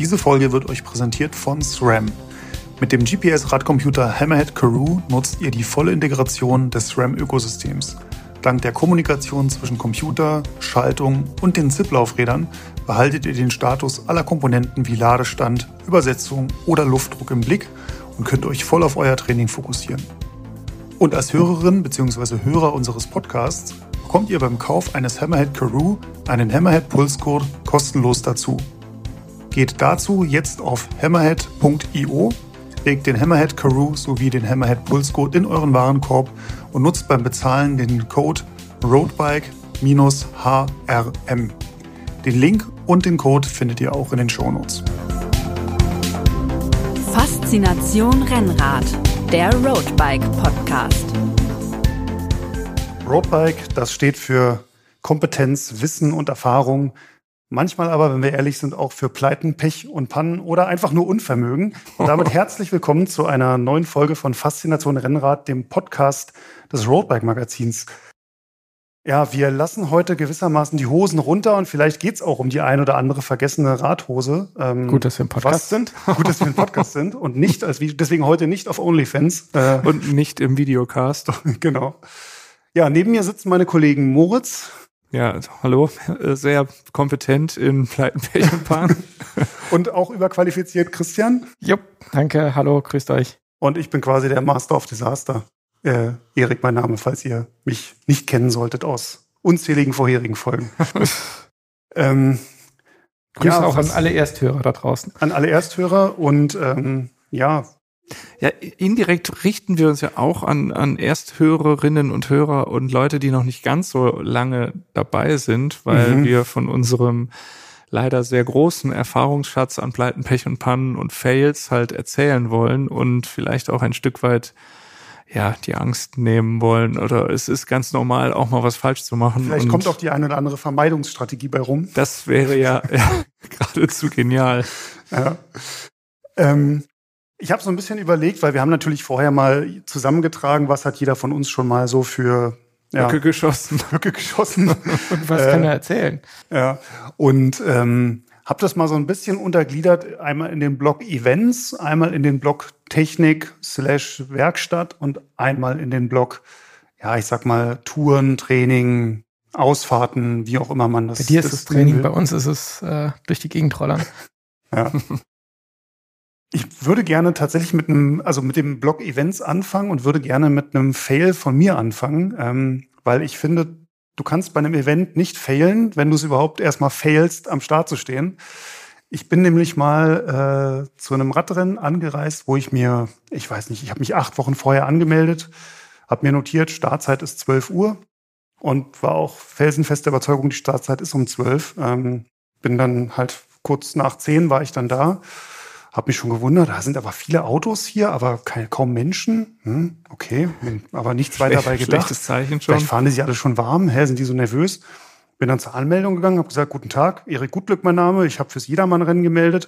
Diese Folge wird euch präsentiert von SRAM. Mit dem GPS-Radcomputer Hammerhead Karoo nutzt ihr die volle Integration des SRAM-Ökosystems. Dank der Kommunikation zwischen Computer, Schaltung und den ZIP-Laufrädern behaltet ihr den Status aller Komponenten wie Ladestand, Übersetzung oder Luftdruck im Blick und könnt euch voll auf euer Training fokussieren. Und als Hörerin bzw. Hörer unseres Podcasts bekommt ihr beim Kauf eines Hammerhead Karoo einen Hammerhead Pulscode kostenlos dazu. Geht dazu jetzt auf hammerhead.io, legt den Hammerhead Karoo sowie den Hammerhead Pulscode in euren Warenkorb und nutzt beim Bezahlen den Code ROADBIKE-HRM. Den Link und den Code findet ihr auch in den Shownotes. Faszination Rennrad, der Roadbike Podcast. Roadbike, das steht für Kompetenz, Wissen und Erfahrung. Manchmal aber, wenn wir ehrlich sind, auch für Pleiten, Pech und Pannen oder einfach nur Unvermögen. Und damit herzlich willkommen zu einer neuen Folge von Faszination Rennrad, dem Podcast des Roadbike-Magazins. Ja, wir lassen heute gewissermaßen die Hosen runter und vielleicht geht's auch um die ein oder andere vergessene Radhose. Gut, dass wir im Podcast sind. Gut, dass wir im Podcast sind und nicht als Video, deswegen heute nicht auf OnlyFans. Und nicht im Videocast. Genau. Ja, neben mir sitzen meine Kollegen Moritz. Ja, hallo, sehr kompetent in Pleiten, Pech und Pannen. Und auch überqualifiziert Christian. Jupp, danke, hallo, grüßt euch. Und ich bin quasi der Master of Disaster. Erik, mein Name, falls ihr mich nicht kennen solltet aus unzähligen vorherigen Folgen. Grüße auch an alle Ersthörer da draußen. An alle Ersthörer und Ja, indirekt richten wir uns ja auch an Ersthörerinnen und Hörer und Leute, die noch nicht ganz so lange dabei sind, weil wir von unserem leider sehr großen Erfahrungsschatz an Pleiten, Pech und Pannen und Fails halt erzählen wollen und vielleicht auch ein Stück weit die Angst nehmen wollen oder es ist ganz normal, auch mal was falsch zu machen. Vielleicht kommt auch die eine oder andere Vermeidungsstrategie bei rum. Das wäre ja geradezu genial. Ja. Ich habe so ein bisschen überlegt, weil wir haben natürlich vorher mal zusammengetragen, was hat jeder von uns schon mal so für Lücke geschossen. Und was kann er erzählen? Ja, und habe das mal so ein bisschen untergliedert, einmal in den Block Events, einmal in den Block Technik/Werkstatt und einmal in den Block, ich sag mal, Touren, Training, Ausfahrten, wie auch immer man das. Bei dir ist das Training, bei uns ist es durch die Gegend rollern. Ja. Ich würde gerne tatsächlich mit dem Block Events anfangen und würde gerne mit einem Fail von mir anfangen, weil ich finde, du kannst bei einem Event nicht failen, wenn du es überhaupt erstmal failst, am Start zu stehen. Ich bin nämlich mal zu einem Radrennen angereist, wo ich habe mich 8 Wochen vorher angemeldet, habe mir notiert, Startzeit ist 12 Uhr und war auch felsenfeste Überzeugung, die Startzeit ist um 12. Bin dann halt kurz nach 10 war ich dann da. Hab mich schon gewundert, da sind aber viele Autos hier, aber kaum Menschen. Okay, aber nichts weiter dabei gedacht. Schlechtes Zeichen schon. Vielleicht fahren die sich alle schon warm, sind die so nervös? Bin dann zur Anmeldung gegangen, habe gesagt, guten Tag, Erik Gutglück mein Name, ich habe fürs Jedermann-Rennen gemeldet.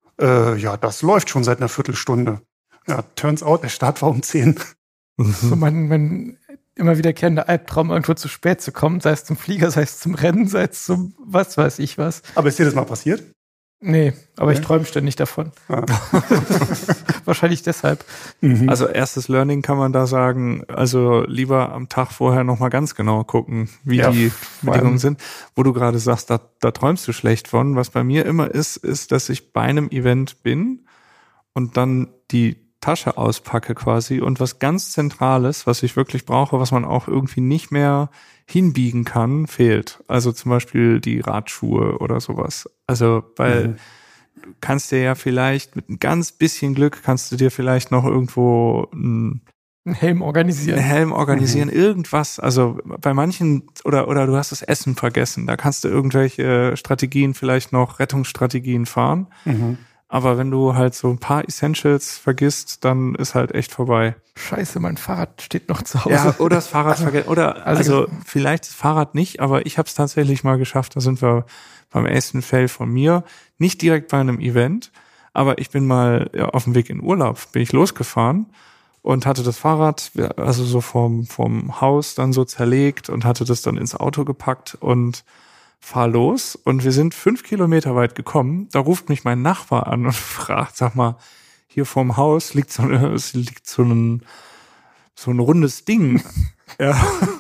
Das läuft schon seit einer Viertelstunde. Ja, turns out, der Start war um 10. So mein immer wiederkehrender Albtraum, irgendwo zu spät zu kommen, sei es zum Flieger, sei es zum Rennen, sei es zum was weiß ich was. Aber ist dir das mal passiert? Nee, aber ich träume ständig davon. Ja. Wahrscheinlich deshalb. Also erstes Learning kann man da sagen, also lieber am Tag vorher nochmal ganz genau gucken, wie die Bedingungen sind. Wo du gerade sagst, da träumst du schlecht von. Was bei mir immer ist, dass ich bei einem Event bin und dann die Tasche auspacke quasi und was ganz Zentrales, was ich wirklich brauche, was man auch irgendwie nicht mehr hinbiegen kann, fehlt. Also zum Beispiel die Radschuhe oder sowas. Also, weil du kannst dir ja vielleicht mit ein ganz bisschen Glück, kannst du dir vielleicht noch irgendwo einen Helm organisieren. Irgendwas. Also bei manchen, oder du hast das Essen vergessen, da kannst du irgendwelche Strategien, vielleicht noch Rettungsstrategien fahren. Aber wenn du halt so ein paar Essentials vergisst, dann ist halt echt vorbei. Scheiße, mein Fahrrad steht noch zu Hause. Ja, oder das Fahrrad vergessen. Oder also vielleicht das Fahrrad nicht, aber ich habe es tatsächlich mal geschafft. Da sind wir beim ersten Fail von mir. Nicht direkt bei einem Event, aber ich bin mal auf dem Weg in Urlaub, bin ich losgefahren und hatte das Fahrrad, also so vom Haus dann so zerlegt und hatte das dann ins Auto gepackt und fahr los und wir sind 5 Kilometer weit gekommen. Da ruft mich mein Nachbar an und fragt, sag mal, hier vorm Haus liegt so ein rundes Ding. Ja.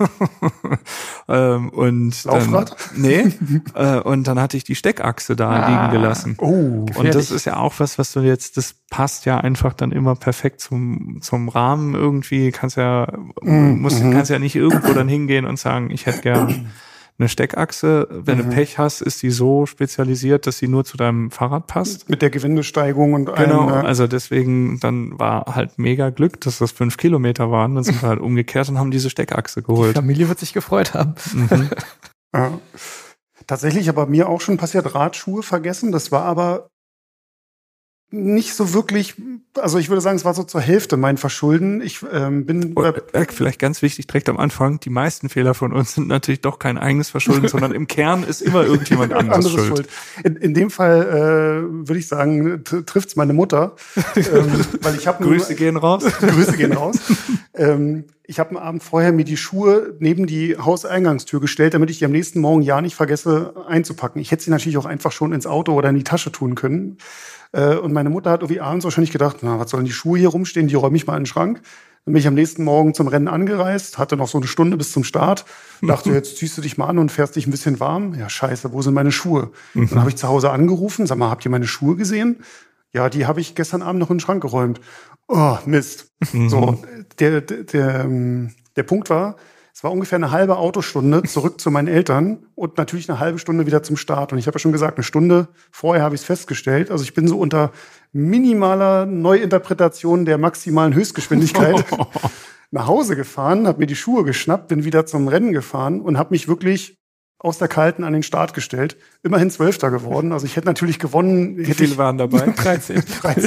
Und Laufrad? Nee. Und dann hatte ich die Steckachse da liegen gelassen. Oh, und das ist ja auch was du jetzt, das passt ja einfach dann immer perfekt zum Rahmen irgendwie. Kannst ja nicht irgendwo dann hingehen und sagen, ich hätte gern eine Steckachse. Wenn du Pech hast, ist die so spezialisiert, dass sie nur zu deinem Fahrrad passt. Mit der Gewindesteigung und Genau, also deswegen, dann war halt mega Glück, dass das 5 Kilometer waren. Dann sind wir halt umgekehrt und haben diese Steckachse geholt. Die Familie wird sich gefreut haben. Ja. Tatsächlich aber mir auch schon passiert, Radschuhe vergessen. Das war aber nicht so wirklich, also ich würde sagen, es war so zur Hälfte mein Verschulden. Ich bin vielleicht ganz wichtig, direkt am Anfang, die meisten Fehler von uns sind natürlich doch kein eigenes Verschulden, sondern im Kern ist immer irgendjemand anderes schuld. In dem Fall würde ich sagen, trifft's meine Mutter. Weil ich Grüße gehen raus. Grüße gehen raus. Ich habe am Abend vorher mir die Schuhe neben die Hauseingangstür gestellt, damit ich die am nächsten Morgen ja nicht vergesse einzupacken. Ich hätte sie natürlich auch einfach schon ins Auto oder in die Tasche tun können. Und meine Mutter hat irgendwie abends wahrscheinlich gedacht, na, was sollen die Schuhe hier rumstehen, die räume ich mal in den Schrank. Dann bin ich am nächsten Morgen zum Rennen angereist, hatte noch so eine Stunde bis zum Start. Dachte, jetzt ziehst du dich mal an und fährst dich ein bisschen warm. Ja, scheiße, wo sind meine Schuhe? Dann habe ich zu Hause angerufen, sag mal, habt ihr meine Schuhe gesehen? Ja, die habe ich gestern Abend noch in den Schrank geräumt. Oh, Mist. So, der Punkt war, es war ungefähr eine halbe Autostunde zurück zu meinen Eltern und natürlich eine halbe Stunde wieder zum Start. Und ich habe ja schon gesagt, eine Stunde vorher habe ich es festgestellt. Also ich bin so unter minimaler Neuinterpretation der maximalen Höchstgeschwindigkeit nach Hause gefahren, habe mir die Schuhe geschnappt, bin wieder zum Rennen gefahren und habe mich wirklich aus der Kalten an den Start gestellt. Immerhin 12. geworden. Also ich hätte natürlich gewonnen. Wie viele waren dabei? 13.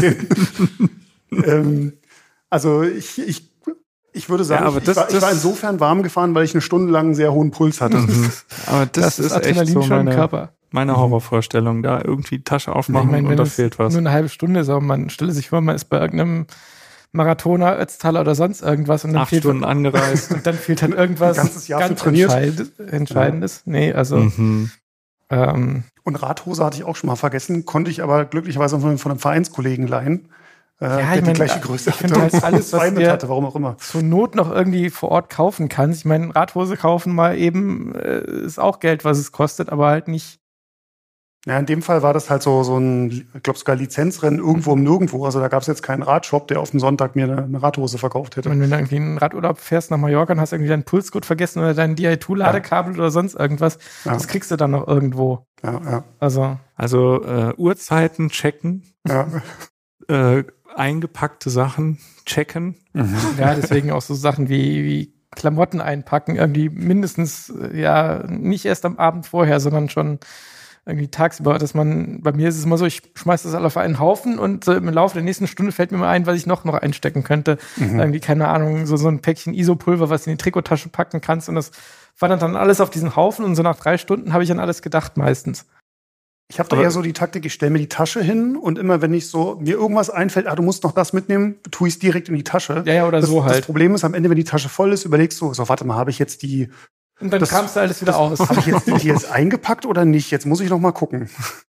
Also ich würde sagen, ja, ich war insofern warm gefahren, weil ich eine Stunde lang einen sehr hohen Puls hatte. Aber das ist echt so meine Horrorvorstellung, da irgendwie die Tasche aufmachen und da fehlt was. Nur eine halbe Stunde ist, aber man stelle sich vor, man ist bei irgendeinem Marathoner, Ötztaler oder sonst irgendwas und dann 8 Stunden angereist. Und dann fehlt halt irgendwas ein ganzes Jahr ganz trainiert. Entscheidendes. Ja. Nee, also und Radhose hatte ich auch schon mal vergessen, konnte ich aber glücklicherweise von einem Vereinskollegen leihen. Der die gleiche Größe hatte. Ich finde halt alles, was du hatte, warum auch immer. Zur Not noch irgendwie vor Ort kaufen kannst. Ich meine, Radhose kaufen mal eben ist auch Geld, was es kostet, aber halt nicht. Ja, in dem Fall war das halt so ein, ich glaube sogar Lizenzrennen irgendwo im Nirgendwo. Also da gab es jetzt keinen Radshop, der auf dem Sonntag mir eine Radhose verkauft hätte. Wenn du irgendwie einen Radurlaub fährst nach Mallorca und hast irgendwie deinen Pulsgurt vergessen oder dein Di2-Ladekabel oder sonst irgendwas, das kriegst du dann noch irgendwo. Ja. Also Uhrzeiten checken. Ja. Eingepackte Sachen checken. Ja, deswegen auch so Sachen wie Klamotten einpacken, irgendwie mindestens, ja, nicht erst am Abend vorher, sondern schon irgendwie tagsüber, bei mir ist es immer so, ich schmeiß das alle auf einen Haufen und im Laufe der nächsten Stunde fällt mir mal ein, was ich noch einstecken könnte. Irgendwie, keine Ahnung, so ein Päckchen Isopulver, was du in die Trikottasche packen kannst und das wandert dann alles auf diesen Haufen und so nach 3 Stunden habe ich an alles gedacht meistens. Ich habe da eher so die Taktik, ich stelle mir die Tasche hin und immer, wenn ich so mir irgendwas einfällt, du musst noch das mitnehmen, tue ich es direkt in die Tasche. Ja, oder so halt. Das Problem ist, am Ende, wenn die Tasche voll ist, überlegst du, so, warte mal, habe ich jetzt die... Und dann kamst du alles wieder aus. Habe ich jetzt die jetzt eingepackt oder nicht? Jetzt muss ich noch mal gucken.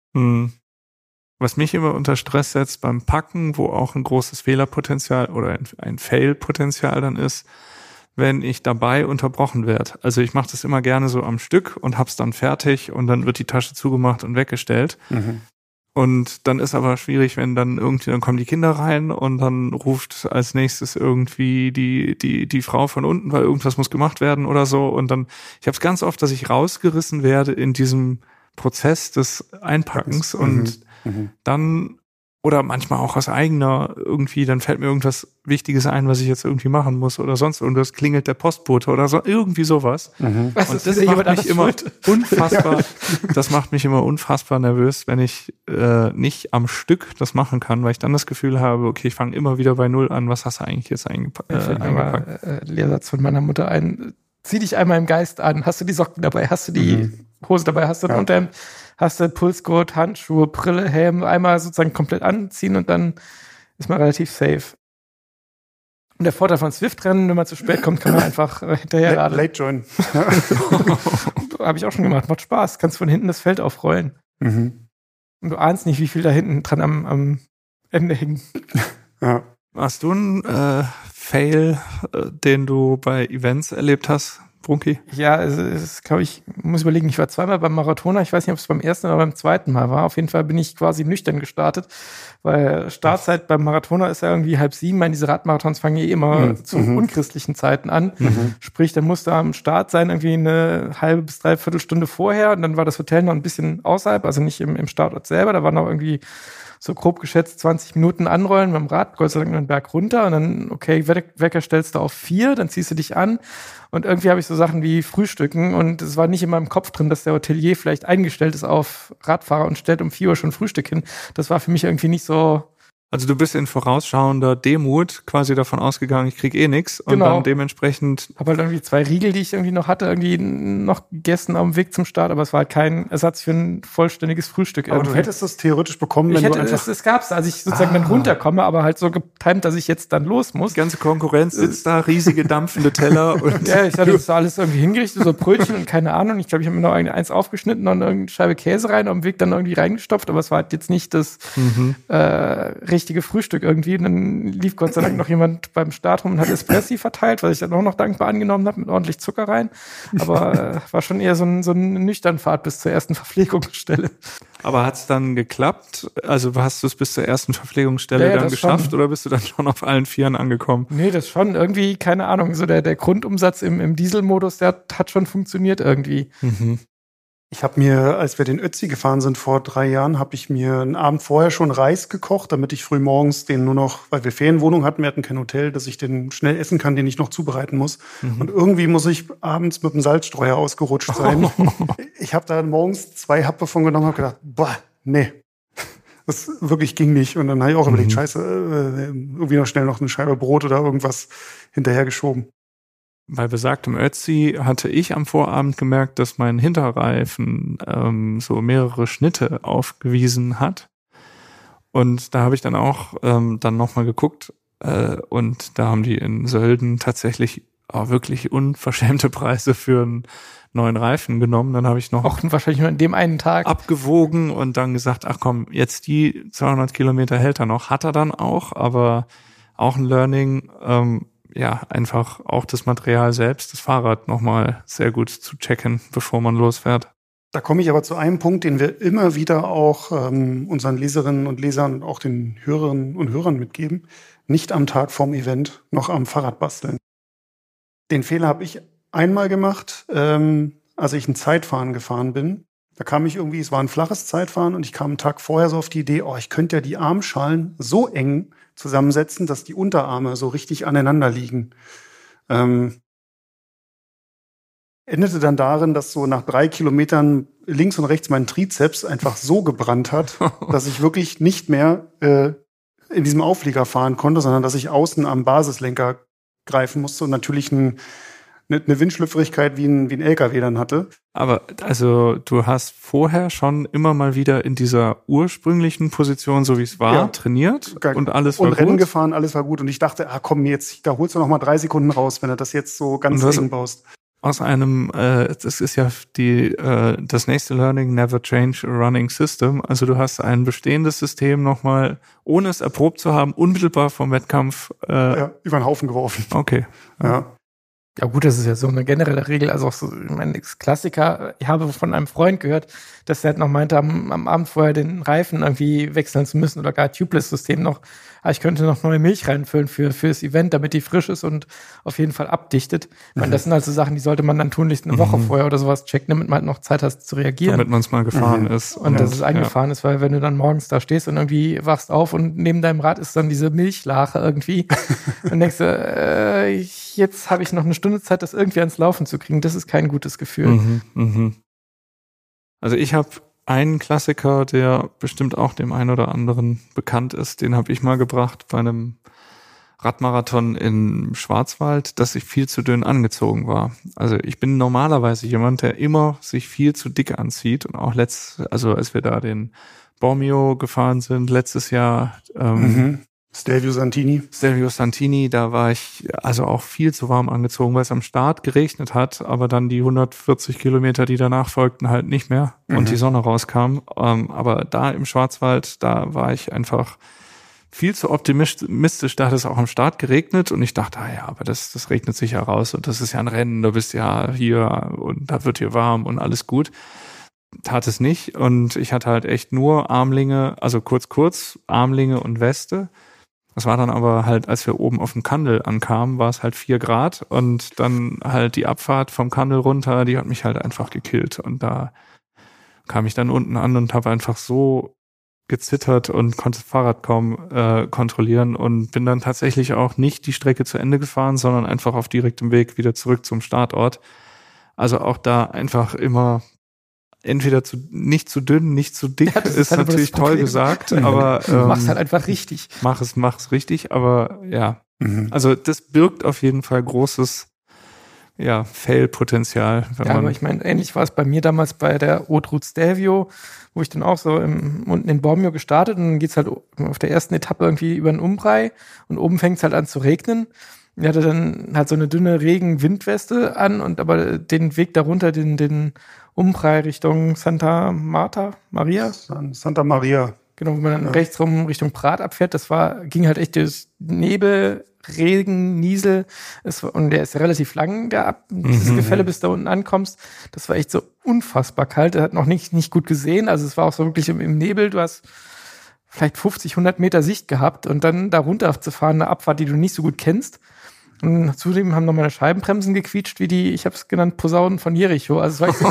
Was mich immer unter Stress setzt beim Packen, wo auch ein großes Fehlerpotenzial oder ein Fail-Potenzial dann ist, wenn ich dabei unterbrochen werde. Also ich mache das immer gerne so am Stück und hab's dann fertig und dann wird die Tasche zugemacht und weggestellt. Und dann ist aber schwierig, wenn dann kommen die Kinder rein und dann ruft als nächstes irgendwie die Frau von unten, weil irgendwas muss gemacht werden oder so. Und dann, ich habe es ganz oft, dass ich rausgerissen werde in diesem Prozess des Einpackens und dann, oder manchmal auch aus eigener irgendwie, dann fällt mir irgendwas Wichtiges ein, was ich jetzt irgendwie machen muss oder sonst, und das klingelt der Postbote oder so, irgendwie sowas. Und das macht mich immer unfassbar, das macht mich immer unfassbar nervös, wenn ich nicht am Stück das machen kann, weil ich dann das Gefühl habe, okay, ich fange immer wieder bei Null an, was hast du eigentlich jetzt eingepackt? Lehrsatz von meiner Mutter ein, zieh dich einmal im Geist an, hast du die Socken dabei, hast du die Hose dabei, hast du ein Unterhemd, hast du Pulsgurt, Handschuhe, Brille, Helm, einmal sozusagen komplett anziehen und dann ist man relativ safe. Und der Vorteil von Swift-Rennen, wenn man zu spät kommt, kann man einfach hinterher laden. Late join. habe ich auch schon gemacht, macht Spaß. Kannst von hinten das Feld aufrollen. Mhm. Und du ahnst nicht, wie viel da hinten dran am Ende hängt. Ja. Hast du einen Fail, den du bei Events erlebt hast, Brunki? Ja, es glaube ich, muss überlegen, ich war zweimal beim Marathoner, ich weiß nicht, ob es beim ersten oder beim zweiten Mal war. Auf jeden Fall bin ich quasi nüchtern gestartet, weil Startzeit beim Marathoner ist ja irgendwie 6:30. Diese Radmarathons fangen ja immer zu unchristlichen Zeiten an. Sprich, dann musst du am Start sein, irgendwie eine halbe bis dreiviertel Stunde vorher, und dann war das Hotel noch ein bisschen außerhalb, also nicht im Startort selber, da war noch irgendwie so grob geschätzt 20 Minuten anrollen mit dem Rad, Gott sei Dank einen Berg runter und dann, okay, Wecker stellst du auf 4, dann ziehst du dich an und irgendwie habe ich so Sachen wie Frühstücken und es war nicht in meinem Kopf drin, dass der Hotelier vielleicht eingestellt ist auf Radfahrer und stellt um 4 Uhr schon Frühstück hin. Das war für mich irgendwie nicht so. Also du bist in vorausschauender Demut quasi davon ausgegangen, ich krieg eh nix und dann dementsprechend. Habe halt irgendwie 2 Riegel, die ich irgendwie noch hatte, irgendwie noch gegessen auf dem Weg zum Start, aber es war halt kein Ersatz für ein vollständiges Frühstück. Aber du hättest das theoretisch bekommen, wenn du einfach... Es gab's, als ich sozusagen dann runterkomme, aber halt so getimt, dass ich jetzt dann los muss. Die ganze Konkurrenz sitzt da, riesige dampfende Teller und... Ja, ich hatte das alles irgendwie hingerichtet, so Brötchen und keine Ahnung. Ich glaube, ich habe mir noch eins aufgeschnitten und irgendeine Scheibe Käse rein, auf dem Weg dann irgendwie reingestopft, aber es war halt jetzt nicht das richtige Frühstück irgendwie. Und dann lief Gott sei Dank noch jemand beim Start rum und hat Espressi verteilt, was ich dann auch noch dankbar angenommen habe, mit ordentlich Zucker rein. Aber war schon eher so eine Nüchternfahrt bis zur ersten Verpflegungsstelle. Aber hat's dann geklappt? Also hast du es bis zur ersten Verpflegungsstelle dann geschafft schon. Oder bist du dann schon auf allen Vieren angekommen? Nee, das schon irgendwie, keine Ahnung, so der Grundumsatz im Dieselmodus, der hat schon funktioniert irgendwie. Mhm. Ich habe mir, als wir den Ötzi gefahren sind vor 3 Jahren, habe ich mir einen Abend vorher schon Reis gekocht, damit ich früh morgens den nur noch, weil wir Ferienwohnung hatten, wir hatten kein Hotel, dass ich den schnell essen kann, den ich noch zubereiten muss. Mhm. Und irgendwie muss ich abends mit dem Salzstreuer ausgerutscht sein. Ich habe da morgens 2 Happe von genommen und habe gedacht, boah, nee, das wirklich ging nicht. Und dann habe ich auch überlegt, scheiße, irgendwie noch schnell noch eine Scheibe Brot oder irgendwas hinterhergeschoben. Bei besagtem Ötzi hatte ich am Vorabend gemerkt, dass mein Hinterreifen so mehrere Schnitte aufgewiesen hat. Und da habe ich dann auch dann nochmal geguckt und da haben die in Sölden tatsächlich auch wirklich unverschämte Preise für einen neuen Reifen genommen. Dann habe ich noch auch wahrscheinlich nur an dem einen Tag abgewogen und dann gesagt, ach komm, jetzt die 200 Kilometer hält er noch. Hat er dann auch, aber auch ein Learning, ja, einfach auch das Material selbst, das Fahrrad nochmal sehr gut zu checken, bevor man losfährt. Da komme ich aber zu einem Punkt, den wir immer wieder auch unseren Leserinnen und Lesern und auch den Hörerinnen und Hörern mitgeben. Nicht am Tag vorm Event noch am Fahrrad basteln. Den Fehler habe ich einmal gemacht, als ich ein Zeitfahren gefahren bin. Da kam ich irgendwie, es war ein flaches Zeitfahren und ich kam einen Tag vorher so auf die Idee, ich könnte ja die Armschalen so eng zusammensetzen, dass die Unterarme so richtig aneinander liegen. Endete dann darin, dass so nach 3 Kilometern links und rechts mein Trizeps einfach so gebrannt hat, dass ich wirklich nicht mehr in diesem Auflieger fahren konnte, sondern dass ich außen am Basislenker greifen musste und natürlich eine Windschlüpfrigkeit wie ein LKW dann hatte. Aber also du hast vorher schon immer mal wieder in dieser ursprünglichen Position, so wie es war, trainiert und alles war gut? Und Rennen gefahren, alles war gut. Und ich dachte, komm jetzt, da holst du noch mal 3 Sekunden raus, wenn du das jetzt so ganz eng baust. Aus einem, das ist ja das nächste Learning, never change a running system. Also du hast ein bestehendes System nochmal, ohne es erprobt zu haben, unmittelbar vom Wettkampf über den Haufen geworfen. Okay. Ja. Ja gut, das ist ja so eine generelle Regel, also auch so mein Klassiker. Ich habe von einem Freund gehört, dass er halt noch meinte, am Abend vorher den Reifen irgendwie wechseln zu müssen oder gar Tubeless-System noch. Aber ich könnte noch neue Milch reinfüllen fürs Event, damit die frisch ist und auf jeden Fall abdichtet. Ich meine, das sind halt so Sachen, die sollte man dann tunlichst eine Woche vorher oder sowas checken, damit man halt noch Zeit hat zu reagieren. Damit man es mal gefahren ist. Und dass es eingefahren ist, weil wenn du dann morgens da stehst und irgendwie wachst auf und neben deinem Rad ist dann diese Milchlache irgendwie und denkst du, jetzt habe ich noch eine Stunde Zeit, das irgendwie ans Laufen zu kriegen. Das ist kein gutes Gefühl. Also ich habe einen Klassiker, der bestimmt auch dem einen oder anderen bekannt ist. Den habe ich mal gebracht bei einem Radmarathon im Schwarzwald, dass ich viel zu dünn angezogen war. Also ich bin normalerweise jemand, der immer sich viel zu dick anzieht. Und auch als wir da den Bormio gefahren sind letztes Jahr, Stelvio Santini, da war ich also auch viel zu warm angezogen, weil es am Start geregnet hat, aber dann die 140 Kilometer, die danach folgten, halt nicht mehr und die Sonne rauskam. Aber da im Schwarzwald, da war ich einfach viel zu optimistisch, da hat es auch am Start geregnet und ich dachte, ja, aber das regnet sicher raus und das ist ja ein Rennen, du bist ja hier und da wird hier warm und alles gut. Tat es nicht und ich hatte halt echt nur Armlinge, also kurz, Armlinge und Weste. Das war dann aber halt, als wir oben auf dem Kandel ankamen, war es halt 4 Grad und dann halt die Abfahrt vom Kandel runter, die hat mich halt einfach gekillt und da kam ich dann unten an und habe einfach so gezittert und konnte das Fahrrad kaum kontrollieren und bin dann tatsächlich auch nicht die Strecke zu Ende gefahren, sondern einfach auf direktem Weg wieder zurück zum Startort. Also auch da einfach immer entweder nicht zu dünn, nicht zu dick, ist halt natürlich toll gesagt, aber mach's halt einfach richtig. Mach's richtig, aber ja. Also das birgt auf jeden Fall großes Fail-Potenzial. Aber ich meine, ähnlich war es bei mir damals bei der Haute Route Stelvio, wo ich dann auch so unten in Bormio gestartet und dann geht's halt auf der ersten Etappe irgendwie über den Umbrei und oben fängt's halt an zu regnen. Ich hatte dann halt so eine dünne Regen-Windweste an und aber den Weg darunter, den Umbrei Richtung Santa Maria. Genau, wo man dann rechts rum Richtung Prat abfährt, ging halt echt durch Nebel, Regen, Niesel, und der ist relativ lang, dieses Gefälle, bis da unten ankommst. Das war echt so unfassbar kalt, er hat noch nicht gut gesehen, also es war auch so wirklich im Nebel, du hast vielleicht 50, 100 Meter Sicht gehabt und dann da runter zu fahren, eine Abfahrt, die du nicht so gut kennst. Und zudem haben noch meine Scheibenbremsen gequietscht, wie die, ich habe es genannt, Posaunen von Jericho. Also es war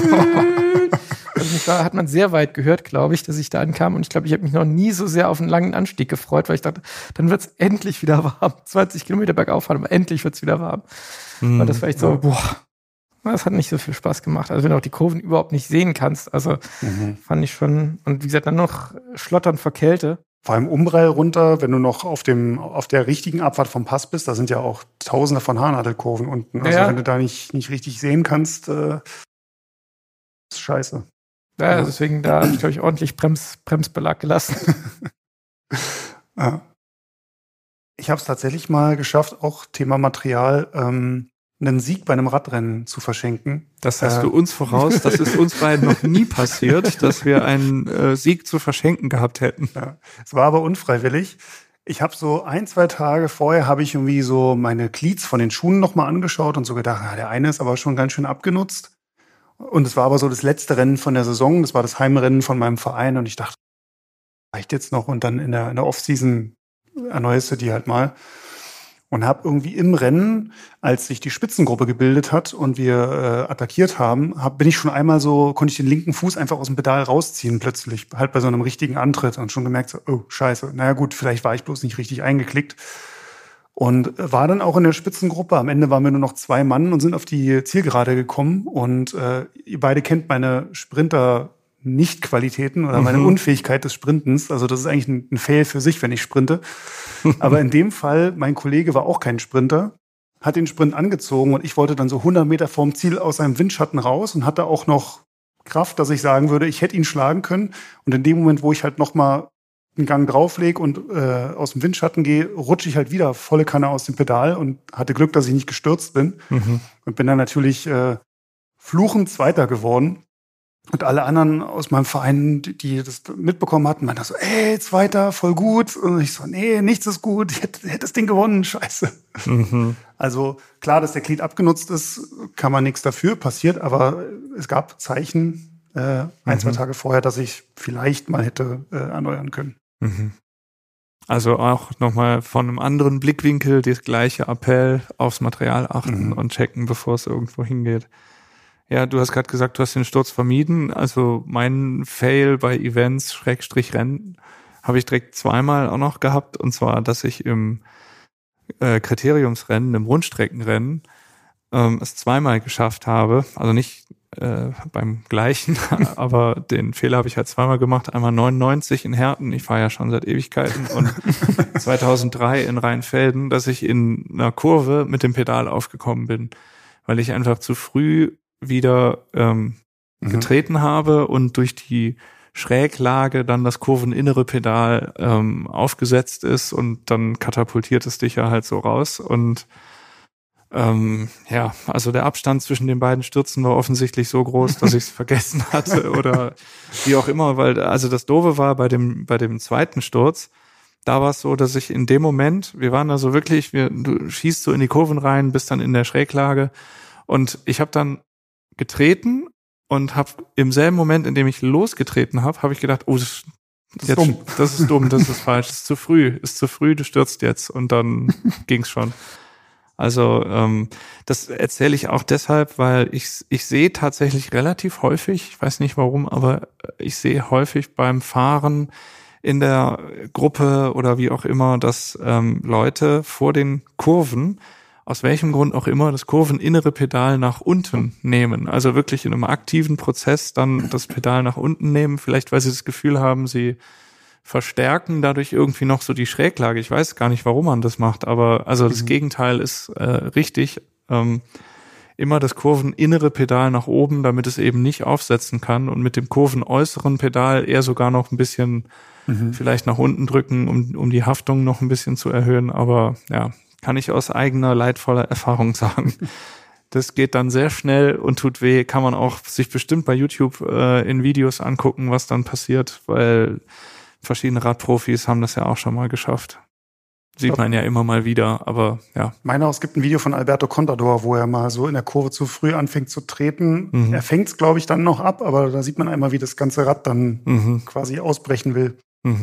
also hat man sehr weit gehört, glaube ich, dass ich da ankam. Und ich glaube, ich habe mich noch nie so sehr auf einen langen Anstieg gefreut, weil ich dachte, dann wird's endlich wieder warm. 20 Kilometer bergauf fahren, aber endlich wird's wieder warm. Und das war echt so, das hat nicht so viel Spaß gemacht. Also wenn du auch die Kurven überhaupt nicht sehen kannst, also fand ich schon. Und wie gesagt, dann noch Schlottern vor Kälte. Vor allem Umbrei runter, wenn du noch auf der richtigen Abfahrt vom Pass bist, da sind ja auch Tausende von Haarnadelkurven unten. Also wenn du da nicht richtig sehen kannst, ist scheiße. Ja, deswegen da habe ich, glaube ich, ordentlich Bremsbelag gelassen. Ja. Ich habe es tatsächlich mal geschafft, auch Thema Material, einen Sieg bei einem Radrennen zu verschenken. Das hast du uns voraus. Das ist uns beiden noch nie passiert, dass wir einen Sieg zu verschenken gehabt hätten. Ja. Es war aber unfreiwillig. Ich habe so 1-2 Tage vorher habe ich irgendwie so meine Cleats von den Schuhen nochmal angeschaut und so gedacht, der eine ist aber schon ganz schön abgenutzt. Und es war aber so das letzte Rennen von der Saison. Das war das Heimrennen von meinem Verein und ich dachte, reicht jetzt noch? Und dann in der Off-Season erneuerst du die halt mal. Und habe irgendwie im Rennen, als sich die Spitzengruppe gebildet hat und wir attackiert haben, bin ich schon einmal konnte ich den linken Fuß einfach aus dem Pedal rausziehen plötzlich, halt bei so einem richtigen Antritt und schon gemerkt, so, oh scheiße, naja gut, vielleicht war ich bloß nicht richtig eingeklickt. Und war dann auch in der Spitzengruppe. Am Ende waren wir nur noch 2 Mann und sind auf die Zielgerade gekommen. Und ihr beide kennt meine Sprinter-Nicht-Qualitäten oder meine Unfähigkeit des Sprintens. Also das ist eigentlich ein Fail für sich, wenn ich sprinte. Aber in dem Fall, mein Kollege war auch kein Sprinter, hat den Sprint angezogen und ich wollte dann so 100 Meter vorm Ziel aus seinem Windschatten raus und hatte auch noch Kraft, dass ich sagen würde, ich hätte ihn schlagen können. Und in dem Moment, wo ich halt noch mal einen Gang drauflege und aus dem Windschatten gehe, rutsche ich halt wieder volle Kanne aus dem Pedal und hatte Glück, dass ich nicht gestürzt bin. Und bin dann natürlich fluchend Zweiter geworden. Und alle anderen aus meinem Verein, die das mitbekommen hatten, meinten so, ey, Zweiter, voll gut. Und ich so, nee, nichts ist gut, ich hätte das Ding gewonnen, scheiße. Also klar, dass der Glied abgenutzt ist, kann man nichts dafür, passiert, aber es gab Zeichen 1-2 Tage vorher, dass ich vielleicht mal hätte erneuern können. Also auch nochmal von einem anderen Blickwinkel das gleiche Appell, aufs Material achten und checken, bevor es irgendwo hingeht. Ja, du hast gerade gesagt, du hast den Sturz vermieden. Also mein Fail bei Events /Rennen habe ich direkt 2-mal auch noch gehabt. Und zwar, dass ich im Kriteriumsrennen, im Rundstreckenrennen es 2-mal geschafft habe. Also nicht beim gleichen, aber den Fehler habe ich halt 2-mal gemacht. Einmal 99 in Herten, ich fahre ja schon seit Ewigkeiten, und 2003 in Rheinfelden, dass ich in einer Kurve mit dem Pedal aufgekommen bin, weil ich einfach zu früh wieder getreten habe und durch die Schräglage dann das kurveninnere Pedal aufgesetzt ist und dann katapultiert es dich ja halt so raus. Und also der Abstand zwischen den beiden Stürzen war offensichtlich so groß, dass ich es vergessen hatte oder wie auch immer, weil also das Doofe war bei dem zweiten Sturz, da war es so, dass ich in dem Moment, wir waren da so wirklich, du schießt so in die Kurven rein, bist dann in der Schräglage und ich habe dann getreten und habe im selben Moment, in dem ich losgetreten habe ich gedacht, oh, das ist dumm, das ist falsch, das ist zu früh, du stürzt jetzt und dann ging's schon. Also das erzähle ich auch deshalb, weil ich sehe tatsächlich relativ häufig, ich weiß nicht warum, aber ich sehe häufig beim Fahren in der Gruppe oder wie auch immer, dass Leute vor den Kurven, aus welchem Grund auch immer, das kurveninnere Pedal nach unten nehmen. Also wirklich in einem aktiven Prozess dann das Pedal nach unten nehmen, vielleicht weil sie das Gefühl haben, sie verstärken dadurch irgendwie noch so die Schräglage. Ich weiß gar nicht, warum man das macht, aber also das Gegenteil ist richtig. Immer das kurveninnere Pedal nach oben, damit es eben nicht aufsetzen kann und mit dem kurvenäußeren Pedal eher sogar noch ein bisschen vielleicht nach unten drücken, um die Haftung noch ein bisschen zu erhöhen. Aber ja, kann ich aus eigener leidvoller Erfahrung sagen. Das geht dann sehr schnell und tut weh. Kann man auch sich bestimmt bei YouTube in Videos angucken, was dann passiert, weil verschiedene Radprofis haben das ja auch schon mal geschafft. Sieht man ja immer mal wieder, aber ja. Es gibt ein Video von Alberto Contador, wo er mal so in der Kurve zu früh anfängt zu treten. Er fängt es, glaube ich, dann noch ab, aber da sieht man einmal, wie das ganze Rad dann quasi ausbrechen will.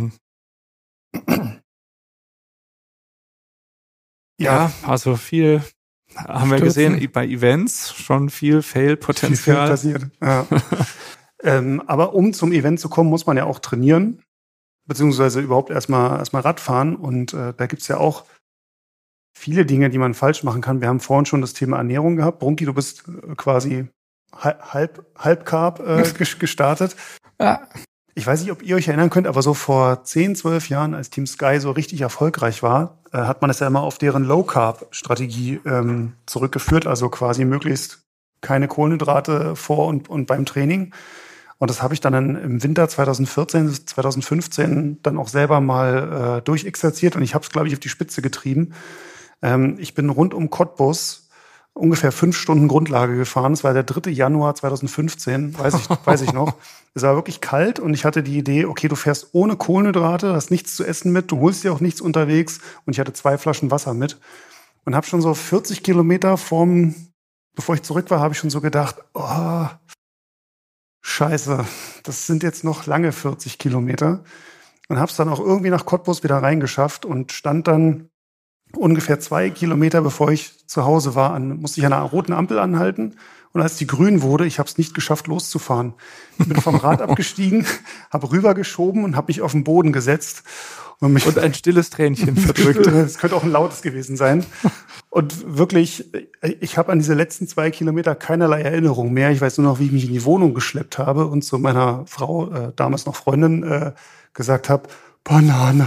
Ja, also viel haben wir gesehen bei Events, schon viel Fail-Potenzial. Viel passiert, ja. Aber um zum Event zu kommen, muss man ja auch trainieren. Beziehungsweise überhaupt erstmal Radfahren. Und da gibt's ja auch viele Dinge, die man falsch machen kann. Wir haben vorhin schon das Thema Ernährung gehabt. Brunki, du bist quasi halb Carb gestartet. Ja. Ich weiß nicht, ob ihr euch erinnern könnt, aber so vor 10, 12 Jahren, als Team Sky so richtig erfolgreich war, hat man es ja immer auf deren Low-Carb-Strategie zurückgeführt. Also quasi möglichst keine Kohlenhydrate vor und beim Training. Und das habe ich dann im Winter 2014, 2015 dann auch selber mal durchexerziert und ich habe es, glaube ich, auf die Spitze getrieben. Ich bin rund um Cottbus ungefähr 5 Stunden Grundlage gefahren. Es war der 3. Januar 2015, weiß ich noch. Es war wirklich kalt und ich hatte die Idee, okay, du fährst ohne Kohlenhydrate, hast nichts zu essen mit, du holst dir auch nichts unterwegs und ich hatte 2 Flaschen Wasser mit und habe schon so 40 Kilometer bevor ich zurück war, habe ich schon so gedacht, oh, Scheiße, das sind jetzt noch lange 40 Kilometer. Und habe es dann auch irgendwie nach Cottbus wieder reingeschafft und stand dann ungefähr 2 Kilometer, bevor ich zu Hause war, musste ich an einer roten Ampel anhalten. Und als die grün wurde, ich habe es nicht geschafft, loszufahren. Ich bin vom Rad abgestiegen, habe rübergeschoben und habe mich auf den Boden gesetzt. Und ein stilles Tränchen verdrückt. Das könnte auch ein lautes gewesen sein. Und wirklich, ich habe an diese letzten 2 Kilometer keinerlei Erinnerung mehr. Ich weiß nur noch, wie ich mich in die Wohnung geschleppt habe und zu meiner Frau, damals noch Freundin, gesagt habe, Banane.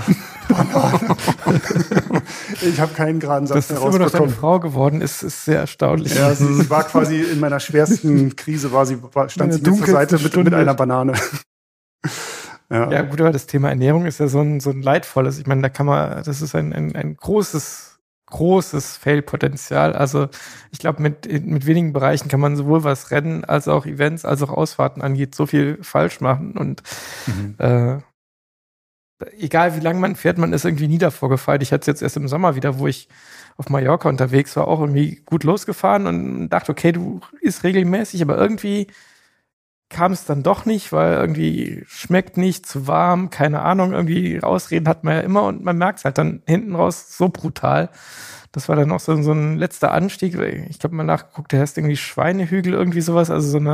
Ich habe keinen geraden Satz mehr rausbekommen. Dass das immer noch deine Frau geworden ist sehr erstaunlich. Ja, sie war quasi in meiner schwersten Krise, stand sie mir zur Seite mit einer Banane. Ja, gut, aber das Thema Ernährung ist ja so ein leidvolles. Ich meine, das ist ein großes Fail-Potenzial. Also ich glaube, mit wenigen Bereichen kann man sowohl was Rennen als auch Events, als auch Ausfahrten angeht, so viel falsch machen. Und egal wie lange man fährt, man ist irgendwie nie davor gefeit. Ich hatte es jetzt erst im Sommer wieder, wo ich auf Mallorca unterwegs war, auch irgendwie gut losgefahren und dachte, okay, du isst regelmäßig, aber irgendwie kam es dann doch nicht, weil irgendwie schmeckt nicht, zu warm, keine Ahnung, irgendwie Ausreden hat man ja immer und man merkt es halt dann hinten raus so brutal. Das war dann auch so ein letzter Anstieg. Ich glaube mal nachgeguckt, der heißt irgendwie Schweinehügel, irgendwie sowas,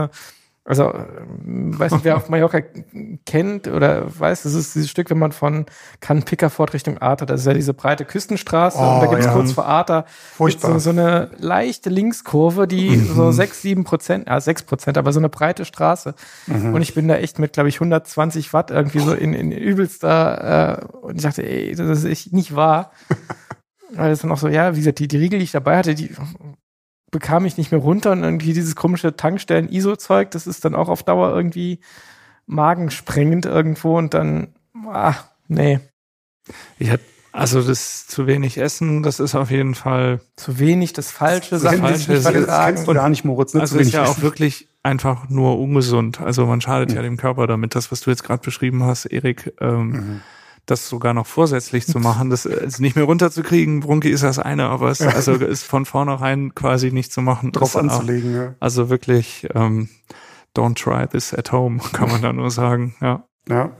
weiß nicht, wer auf Mallorca kennt oder weiß, das ist dieses Stück, wenn man von Can Pickerford Richtung Arta, das ist ja diese breite Küstenstraße und da gibt es kurz vor Arta so eine leichte Linkskurve, die so 6%, aber so eine breite Straße. Und ich bin da echt mit, glaube ich, 120 Watt irgendwie so in übelster und ich dachte, ey, das ist echt nicht wahr. Weil es dann auch so, ja, wie gesagt, die Riegel, die ich dabei hatte, die bekam ich nicht mehr runter und irgendwie dieses komische Tankstellen-ISO-Zeug, das ist dann auch auf Dauer irgendwie magensprengend irgendwo und dann, nee. Also das zu wenig Essen, das ist auf jeden Fall zu wenig, das Falsche, Sachen, das kennst du gar nicht, Moritz. Also ist ja auch wirklich einfach nur ungesund. Also man schadet ja dem Körper damit. Das, was du jetzt gerade beschrieben hast, Erik, das sogar noch vorsätzlich zu machen, das ist nicht mehr runterzukriegen. Brunki ist das eine, aber es ist von vornherein quasi nicht zu machen. Drauf anzulegen, ja. Also wirklich, don't try this at home, kann man da nur sagen, ja. Ja.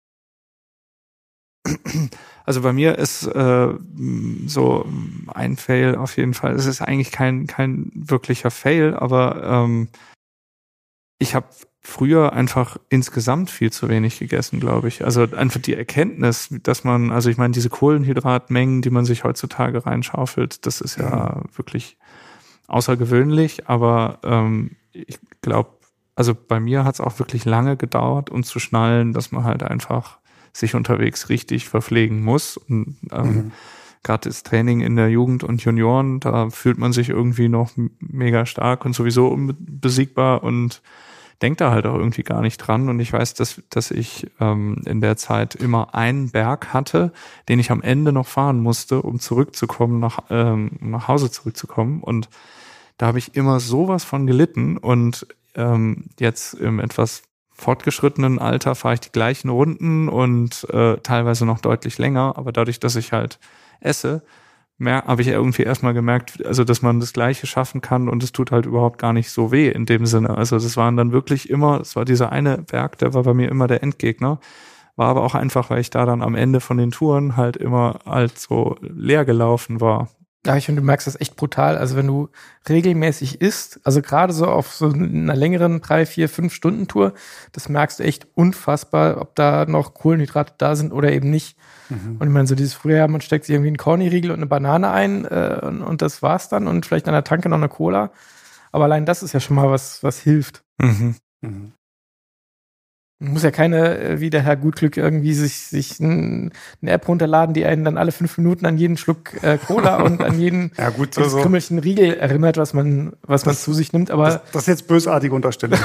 Also bei mir ist so ein Fail auf jeden Fall. Es ist eigentlich kein wirklicher Fail, aber ich habe früher einfach insgesamt viel zu wenig gegessen, glaube ich. Also einfach die Erkenntnis, dass man, also ich meine, diese Kohlenhydratmengen, die man sich heutzutage reinschaufelt, das ist ja wirklich außergewöhnlich, aber ich glaube, also bei mir hat es auch wirklich lange gedauert, um zu schnallen, dass man halt einfach sich unterwegs richtig verpflegen muss. Und gerade das Training in der Jugend und Junioren, da fühlt man sich irgendwie noch mega stark und sowieso unbesiegbar und denkt da halt auch irgendwie gar nicht dran. Und ich weiß, dass ich in der Zeit immer einen Berg hatte, den ich am Ende noch fahren musste, um zurückzukommen, nach Hause zurückzukommen. Und da habe ich immer sowas von gelitten. Und jetzt im etwas fortgeschrittenen Alter fahre ich die gleichen Runden und teilweise noch deutlich länger, aber dadurch, dass ich halt esse, habe ich irgendwie erstmal gemerkt, also dass man das Gleiche schaffen kann und es tut halt überhaupt gar nicht so weh in dem Sinne. Also das waren dann wirklich immer, das war dieser eine Berg, der war bei mir immer der Endgegner, war aber auch einfach, weil ich da dann am Ende von den Touren halt immer halt so leer gelaufen war. Ja, ich finde, du merkst das echt brutal. Also wenn du regelmäßig isst, also gerade so auf so einer längeren 3, 4, 5 Stunden Tour, das merkst du echt unfassbar, ob da noch Kohlenhydrate da sind oder eben nicht. Und ich meine, so dieses früher, man steckt sich irgendwie einen Corny-Riegel und eine Banane ein und das war's dann und vielleicht an der Tanke noch eine Cola. Aber allein das ist ja schon mal was hilft. Man muss ja keine, wie der Herr Gutglück, irgendwie sich eine App runterladen, die einen dann alle 5 Minuten an jeden Schluck Cola und an jeden krümmelchen Riegel erinnert, was man zu sich nimmt. Aber das ist jetzt bösartige Unterstellung.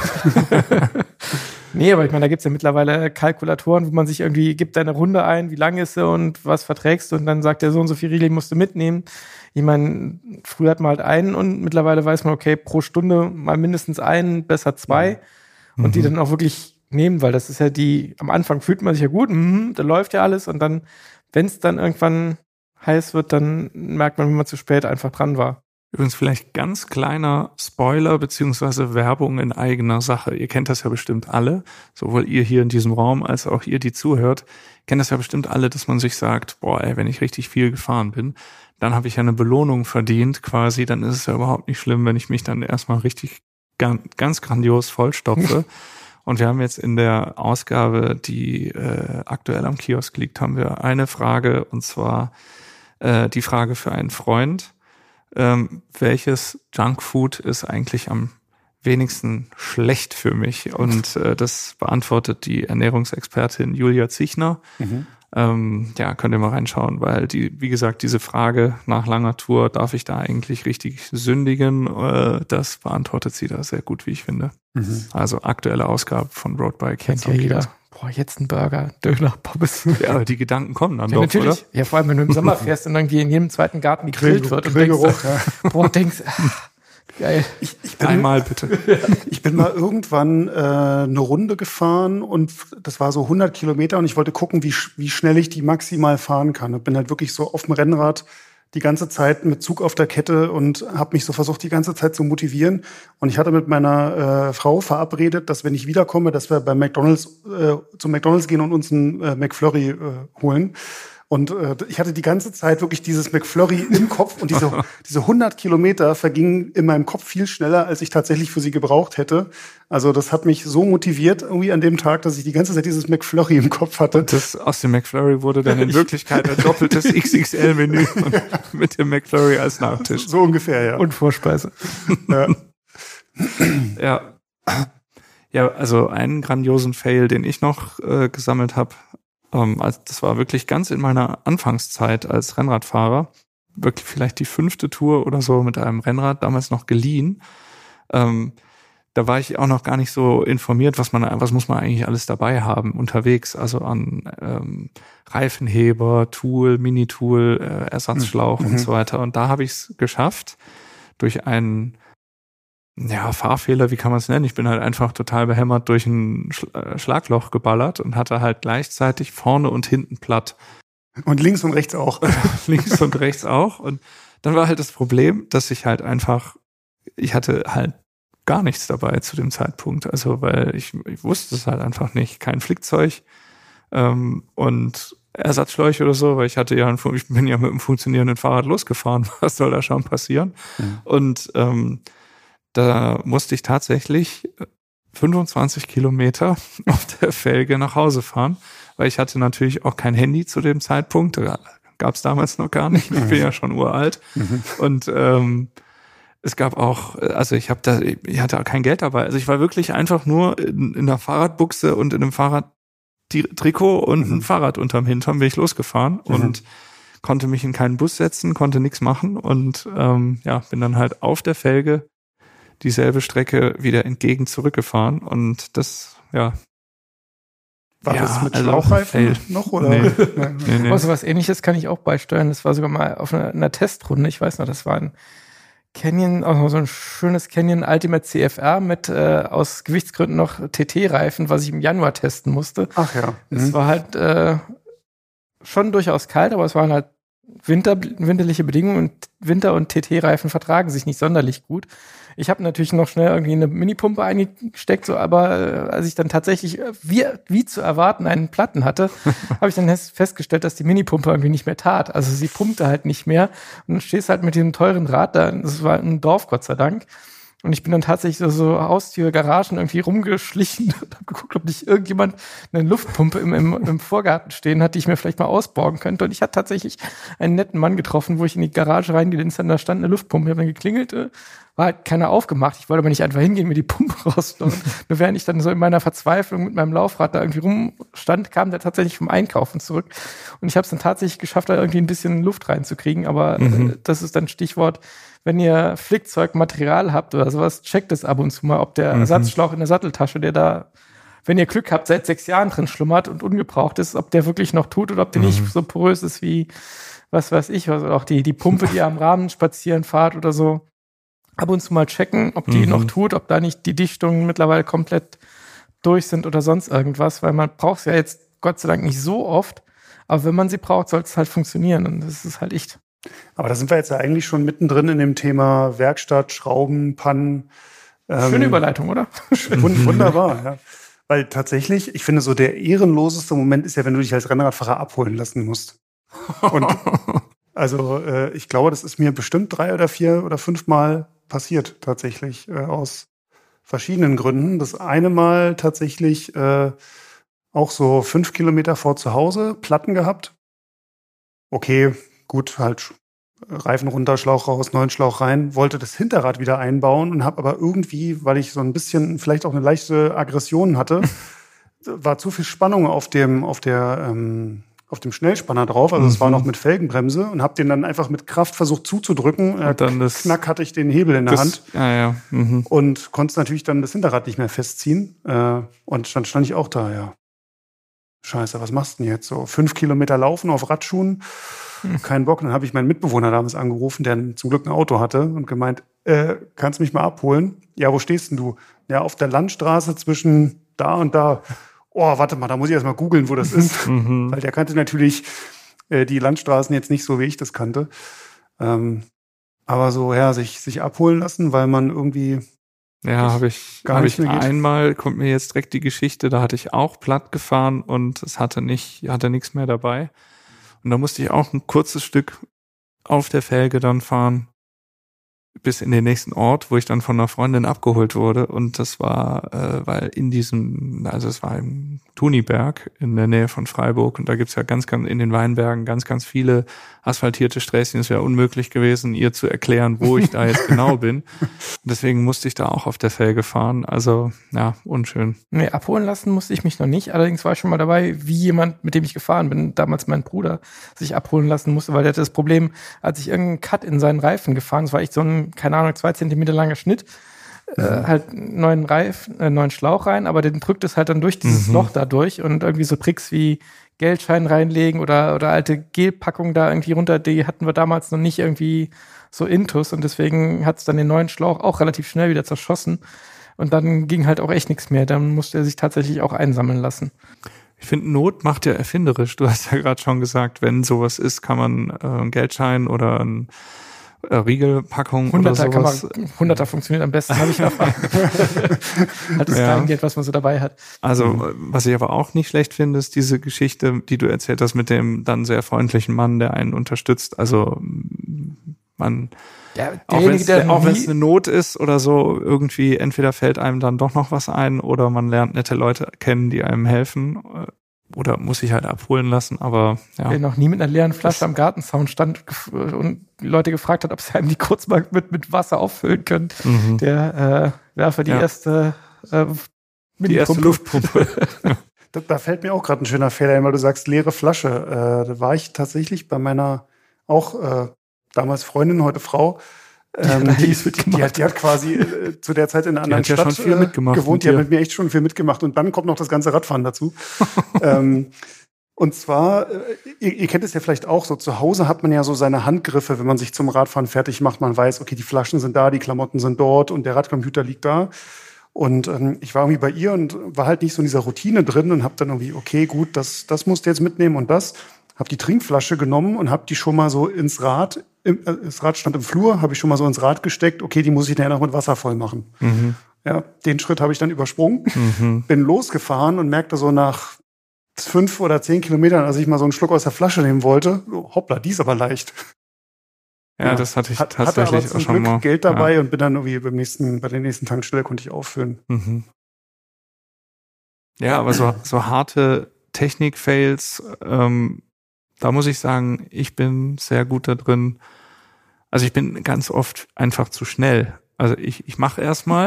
Nee, aber ich meine, da gibt's ja mittlerweile Kalkulatoren, wo man sich irgendwie gibt deine Runde ein, wie lang ist sie und was verträgst du und dann sagt der so und so viel Riegel musst du mitnehmen. Ich meine, früher hat man halt einen und mittlerweile weiß man, okay, pro Stunde mal mindestens einen, besser 2 und die dann auch wirklich nehmen, weil das ist ja am Anfang fühlt man sich ja gut, da läuft ja alles und dann, wenn es dann irgendwann heiß wird, dann merkt man, wenn man zu spät einfach dran war. Übrigens vielleicht ganz kleiner Spoiler beziehungsweise Werbung in eigener Sache. Ihr kennt das ja bestimmt alle, sowohl ihr hier in diesem Raum als auch ihr, die zuhört, kennt das ja bestimmt alle, dass man sich sagt, boah, ey, wenn ich richtig viel gefahren bin, dann habe ich ja eine Belohnung verdient quasi, dann ist es ja überhaupt nicht schlimm, wenn ich mich dann erstmal richtig ganz grandios vollstopfe. Und wir haben jetzt in der Ausgabe, die aktuell am Kiosk liegt, haben wir eine Frage, und zwar die Frage für einen Freund. Welches Junkfood ist eigentlich am wenigsten schlecht für mich? Und das beantwortet die Ernährungsexpertin Julia Zichner. Ja, könnt ihr mal reinschauen, weil wie gesagt, diese Frage nach langer Tour, darf ich da eigentlich richtig sündigen? Das beantwortet sie da sehr gut, wie ich finde. Also aktuelle Ausgabe von Roadbike. Kennt ja jeder. Boah, jetzt ein Burger, Döner, Pommes. Ja, aber die Gedanken kommen dann doch, natürlich. Oder? Ja, vor allem, wenn du im Sommer fährst und irgendwie in jedem zweiten Garten gegrillt wird und denkst, geil. Einmal bitte. Ich bin mal irgendwann eine Runde gefahren und das war so 100 Kilometer und ich wollte gucken, wie schnell ich die maximal fahren kann. Und bin halt wirklich so auf dem Rennrad die ganze Zeit mit Zug auf der Kette und habe mich so versucht, die ganze Zeit zu motivieren. Und ich hatte mit meiner Frau verabredet, dass wenn ich wiederkomme, dass wir bei McDonald's zum McDonald's gehen und uns einen McFlurry holen. Und ich hatte die ganze Zeit wirklich dieses McFlurry im Kopf und diese 100 Kilometer vergingen in meinem Kopf viel schneller, als ich tatsächlich für sie gebraucht hätte. Also das hat mich so motiviert irgendwie an dem Tag, dass ich die ganze Zeit dieses McFlurry im Kopf hatte. Und das aus dem McFlurry wurde dann in Wirklichkeit ein doppeltes XXL-Menü mit dem McFlurry als Nachtisch. So ungefähr, ja. Und Vorspeise. Ja. Ja, also einen grandiosen Fail, den ich noch gesammelt habe, also das war wirklich ganz in meiner Anfangszeit als Rennradfahrer, wirklich vielleicht die 5. Tour oder so mit einem Rennrad, damals noch geliehen. da war ich auch noch gar nicht so informiert, was muss man eigentlich alles dabei haben unterwegs, also an Reifenheber, Tool, Minitool, Ersatzschlauch und so weiter. Und da habe ich es geschafft, durch einen Fahrfehler, wie kann man es nennen? Ich bin halt einfach total behämmert durch ein Schlagloch geballert und hatte halt gleichzeitig vorne und hinten platt. Und links und rechts auch. Links und rechts auch. Und dann war halt das Problem, dass ich halt einfach, ich hatte halt gar nichts dabei zu dem Zeitpunkt. Also, weil ich wusste es halt einfach nicht. Kein Flickzeug und Ersatzschläuche oder so, weil ich bin ja mit einem funktionierenden Fahrrad losgefahren. Was soll da schon passieren? Mhm. Und da musste ich tatsächlich 25 Kilometer auf der Felge nach Hause fahren, weil ich hatte natürlich auch kein Handy zu dem Zeitpunkt. Gab es damals noch gar nicht. Ich bin ja schon uralt. Und es gab auch, also ich hatte auch kein Geld dabei. Also ich war wirklich einfach nur in einer Fahrradbuchse und in einem Fahrradtrikot und ein Fahrrad unterm Hintern bin ich losgefahren und konnte mich in keinen Bus setzen, konnte nichts machen und bin dann halt auf der Felge dieselbe Strecke wieder entgegen zurückgefahren und das, War das mit Schlauchreifen noch, oder? Nee. Also was Ähnliches kann ich auch beisteuern. Das war sogar mal auf einer Testrunde. Ich weiß noch, das war ein Canyon, auch so ein schönes Canyon Ultimate CFR mit aus Gewichtsgründen noch TT-Reifen, was ich im Januar testen musste. Ach ja. Es war halt schon durchaus kalt, aber es waren halt winterliche Bedingungen und Winter- und TT-Reifen vertragen sich nicht sonderlich gut. Ich habe natürlich noch schnell irgendwie eine Minipumpe eingesteckt, so, aber als ich dann tatsächlich, wie zu erwarten, einen Platten hatte, habe ich dann festgestellt, dass die Minipumpe irgendwie nicht mehr tat. Also sie pumpte halt nicht mehr. Und dann stehst halt mit diesem teuren Rad da, das war ein Dorf, Gott sei Dank. Und ich bin dann tatsächlich so Haustür, Garagen irgendwie rumgeschlichen und habe geguckt, ob nicht irgendjemand eine Luftpumpe im Vorgarten stehen hat, die ich mir vielleicht mal ausborgen könnte. Und ich hatte tatsächlich einen netten Mann getroffen, wo ich in die Garage reingelehnt habe, da stand eine Luftpumpe, ich habe dann geklingelt, war halt keiner aufgemacht. Ich wollte aber nicht einfach hingehen, mir die Pumpe rausstellen. Nur während ich dann so in meiner Verzweiflung mit meinem Laufrad da irgendwie rumstand, kam der tatsächlich vom Einkaufen zurück. Und ich habe es dann tatsächlich geschafft, da irgendwie ein bisschen Luft reinzukriegen. Aber das ist dann Stichwort, wenn ihr Flickzeugmaterial habt oder sowas, checkt es ab und zu mal, ob der Ersatzschlauch in der Satteltasche, der da, wenn ihr Glück habt, seit 6 Jahren drin schlummert und ungebraucht ist, ob der wirklich noch tut oder ob der nicht so porös ist wie, was weiß ich, also auch die Pumpe, die ihr am Rahmen spazieren fahrt oder so. Ab und zu mal checken, ob die noch tut, ob da nicht die Dichtungen mittlerweile komplett durch sind oder sonst irgendwas, weil man braucht es ja jetzt Gott sei Dank nicht so oft, aber wenn man sie braucht, soll es halt funktionieren und das ist halt echt. Aber da sind wir jetzt ja eigentlich schon mittendrin in dem Thema Werkstatt, Schrauben, Pannen. Schöne Überleitung, oder? Wunderbar, ja. Weil tatsächlich, ich finde, so der ehrenloseste Moment ist ja, wenn du dich als Rennradfahrer abholen lassen musst. Und also ich glaube, das ist mir bestimmt 3 oder 4 oder 5 Mal passiert tatsächlich, aus verschiedenen Gründen. Das eine Mal tatsächlich auch so 5 Kilometer vor zu Hause Platten gehabt. Okay, gut, halt Reifen runter, Schlauch raus, neuen Schlauch rein, wollte das Hinterrad wieder einbauen und habe aber irgendwie, weil ich so ein bisschen vielleicht auch eine leichte Aggression hatte, war zu viel Spannung auf dem Schnellspanner drauf, also es war noch mit Felgenbremse und habe den dann einfach mit Kraft versucht zuzudrücken. Und dann knack hatte ich den Hebel in der Hand und konnte natürlich dann das Hinterrad nicht mehr festziehen. Und dann stand ich auch da, ja. Scheiße, was machst du denn jetzt? So 5 Kilometer laufen auf Radschuhen, kein Bock. Dann habe ich meinen Mitbewohner damals angerufen, der zum Glück ein Auto hatte und gemeint, kannst mich mal abholen? Ja, wo stehst denn du? Ja, auf der Landstraße zwischen da und da. Oh, warte mal, da muss ich erst mal googeln, wo das ist. Weil der kannte natürlich die Landstraßen jetzt nicht so, wie ich das kannte. Aber so, ja, sich abholen lassen, weil man irgendwie habe ich einmal, kommt mir jetzt direkt die Geschichte, da hatte ich auch platt gefahren und es hatte nichts mehr dabei. Und da musste ich auch ein kurzes Stück auf der Felge dann fahren, bis in den nächsten Ort, wo ich dann von einer Freundin abgeholt wurde. Und das war, weil es war im Thuniberg in der Nähe von Freiburg. Und da gibt's ja ganz in den Weinbergen ganz viele asphaltierte Sträßchen. Es wäre unmöglich gewesen, ihr zu erklären, wo ich da jetzt genau bin. Und deswegen musste ich da auch auf der Felge fahren. Also, ja, unschön. Nee, abholen lassen musste ich mich noch nicht. Allerdings war ich schon mal dabei, wie jemand, mit dem ich gefahren bin, damals mein Bruder, sich abholen lassen musste, weil der hatte das Problem, als ich irgendeinen Cut in seinen Reifen gefahren, das war echt so ein, keine Ahnung, 2 Zentimeter langer Schnitt, halt einen neuen Schlauch rein, aber den drückt es halt dann durch dieses Loch da durch und irgendwie so Tricks wie Geldschein reinlegen oder alte Gelpackungen da irgendwie runter, die hatten wir damals noch nicht irgendwie so intus und deswegen hat es dann den neuen Schlauch auch relativ schnell wieder zerschossen und dann ging halt auch echt nichts mehr. Dann musste er sich tatsächlich auch einsammeln lassen. Ich finde, Not macht ja erfinderisch. Du hast ja gerade schon gesagt, wenn sowas ist, kann man einen Geldschein oder ein Riegelpackung oder sowas. 100er funktioniert am besten, habe ich erfahren. Hat das Kleingeld, was man so dabei hat. Also, was ich aber auch nicht schlecht finde, ist diese Geschichte, die du erzählt hast mit dem dann sehr freundlichen Mann, der einen unterstützt. Also, man, auch wenn es eine Not ist oder so, irgendwie entweder fällt einem dann doch noch was ein oder man lernt nette Leute kennen, die einem helfen. Oder muss sich halt abholen lassen, aber ja. Wer noch nie mit einer leeren Flasche am Gartenzaun stand und Leute gefragt hat, ob sie einem die kurz mal mit Wasser auffüllen können, der werfe die erste Luftpumpe. Da fällt mir auch gerade ein schöner Fehler ein, weil du sagst, leere Flasche. Da war ich tatsächlich bei meiner damals Freundin, heute Frau, die hat quasi zu der Zeit in einer anderen Stadt schon viel mitgemacht gewohnt. Die hat mit mir echt schon viel mitgemacht. Und dann kommt noch das ganze Radfahren dazu. Und zwar, ihr kennt es ja vielleicht auch so, zu Hause hat man ja so seine Handgriffe, wenn man sich zum Radfahren fertig macht. Man weiß, okay, die Flaschen sind da, die Klamotten sind dort und der Radcomputer liegt da. Und ich war irgendwie bei ihr und war halt nicht so in dieser Routine drin und habe dann irgendwie, okay, gut, das musst du jetzt mitnehmen und das. Habe die Trinkflasche genommen und habe die schon mal so ins Rad, das Rad stand im Flur, habe ich schon mal so ins Rad gesteckt, okay, die muss ich nachher noch mit Wasser voll machen. Ja, den Schritt habe ich dann übersprungen, bin losgefahren und merkte so nach 5 oder 10 Kilometern, als ich mal so einen Schluck aus der Flasche nehmen wollte, hoppla, die ist aber leicht. Ja, das hatte ich tatsächlich aber auch schon mal. Geld dabei und bin dann irgendwie bei der nächsten Tankstelle konnte ich auffüllen. Ja, aber so harte Technik-Fails, da muss ich sagen, ich bin sehr gut da drin. Also ich bin ganz oft einfach zu schnell. Also ich mache erstmal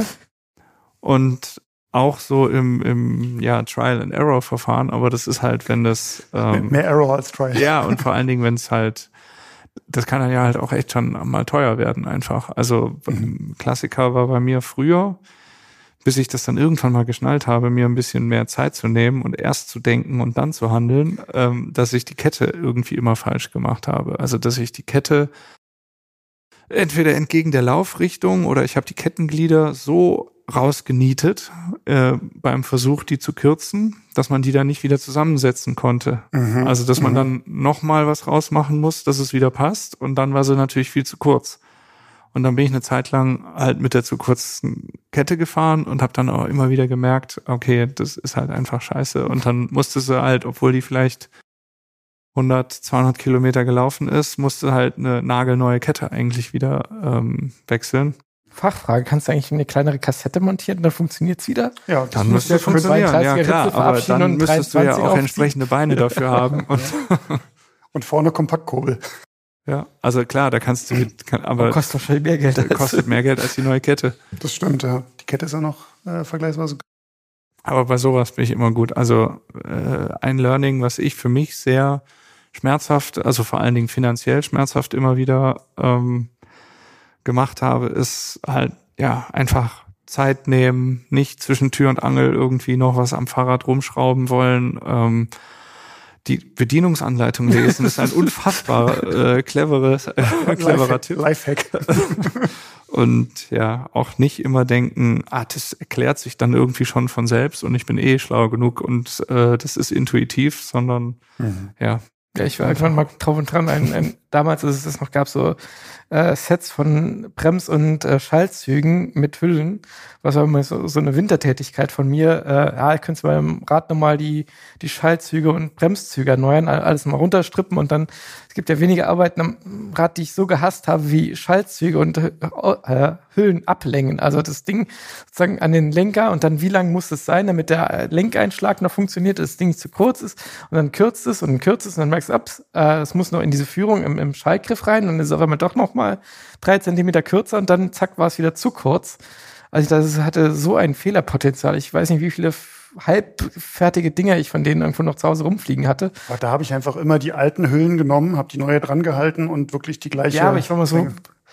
und auch so im Trial-and-Error-Verfahren, aber das ist halt, wenn das mehr Error als Trial. Ja, und vor allen Dingen, wenn es halt, das kann dann ja halt auch echt schon mal teuer werden einfach. Also Klassiker war bei mir früher, bis ich das dann irgendwann mal geschnallt habe, mir ein bisschen mehr Zeit zu nehmen und erst zu denken und dann zu handeln, dass ich die Kette irgendwie immer falsch gemacht habe. Also dass ich die Kette entweder entgegen der Laufrichtung oder ich habe die Kettenglieder so rausgenietet beim Versuch, die zu kürzen, dass man die dann nicht wieder zusammensetzen konnte. Also dass man dann nochmal was rausmachen muss, dass es wieder passt und dann war sie natürlich viel zu kurz. Und dann bin ich eine Zeit lang halt mit der zu kurzen Kette gefahren und habe dann auch immer wieder gemerkt, okay, das ist halt einfach scheiße. Und dann musste sie halt, obwohl die vielleicht 100, 200 Kilometer gelaufen ist, musste halt eine nagelneue Kette eigentlich wieder wechseln. Fachfrage, kannst du eigentlich eine kleinere Kassette montieren, dann funktioniert's wieder? Ja, dann müsste es funktionieren, ja klar, aber dann müsstest du ja auch entsprechende Beine dafür haben. Und vorne Kompaktkurbel. Ja, also klar, da kannst du aber kostet wahrscheinlich mehr Geld. Kostet mehr Geld als die neue Kette. Das stimmt, ja. Die Kette ist ja noch vergleichsweise. Aber bei sowas bin ich immer gut. Also ein Learning, was ich für mich sehr schmerzhaft, also vor allen Dingen finanziell schmerzhaft immer wieder gemacht habe, ist halt ja einfach Zeit nehmen, nicht zwischen Tür und Angel irgendwie noch was am Fahrrad rumschrauben wollen. Die Bedienungsanleitung lesen ist ein unfassbar cleverer Tipp. Lifehack. Und ja, auch nicht immer denken, das erklärt sich dann irgendwie schon von selbst und ich bin schlau genug und das ist intuitiv, sondern ja. Ja, ich war irgendwann mal drauf und dran, damals, als es das noch gab, so Sets von Brems- und Schaltzügen mit Hüllen, was war immer so eine Wintertätigkeit von mir. Ich könnte beim Rad nochmal die Schaltzüge und Bremszüge erneuern, alles mal runterstrippen und dann, es gibt ja wenige Arbeiten am Rad, die ich so gehasst habe, wie Schaltzüge und Hüllen ablängen. Also das Ding sozusagen an den Lenker und dann wie lang muss es sein, damit der Lenkeinschlag noch funktioniert, dass das Ding nicht zu kurz ist und dann kürzt es und dann merkst du, es muss noch in diese Führung im Schaltgriff rein und dann ist es auf einmal doch noch mal 3 Zentimeter kürzer und dann zack war es wieder zu kurz. Also das hatte so ein Fehlerpotenzial. Ich weiß nicht, wie viele halbfertige Dinger ich von denen irgendwo noch zu Hause rumfliegen hatte. Da habe ich einfach immer die alten Hüllen genommen, habe die neue dran gehalten und wirklich die gleiche. Ja, aber ich war mal so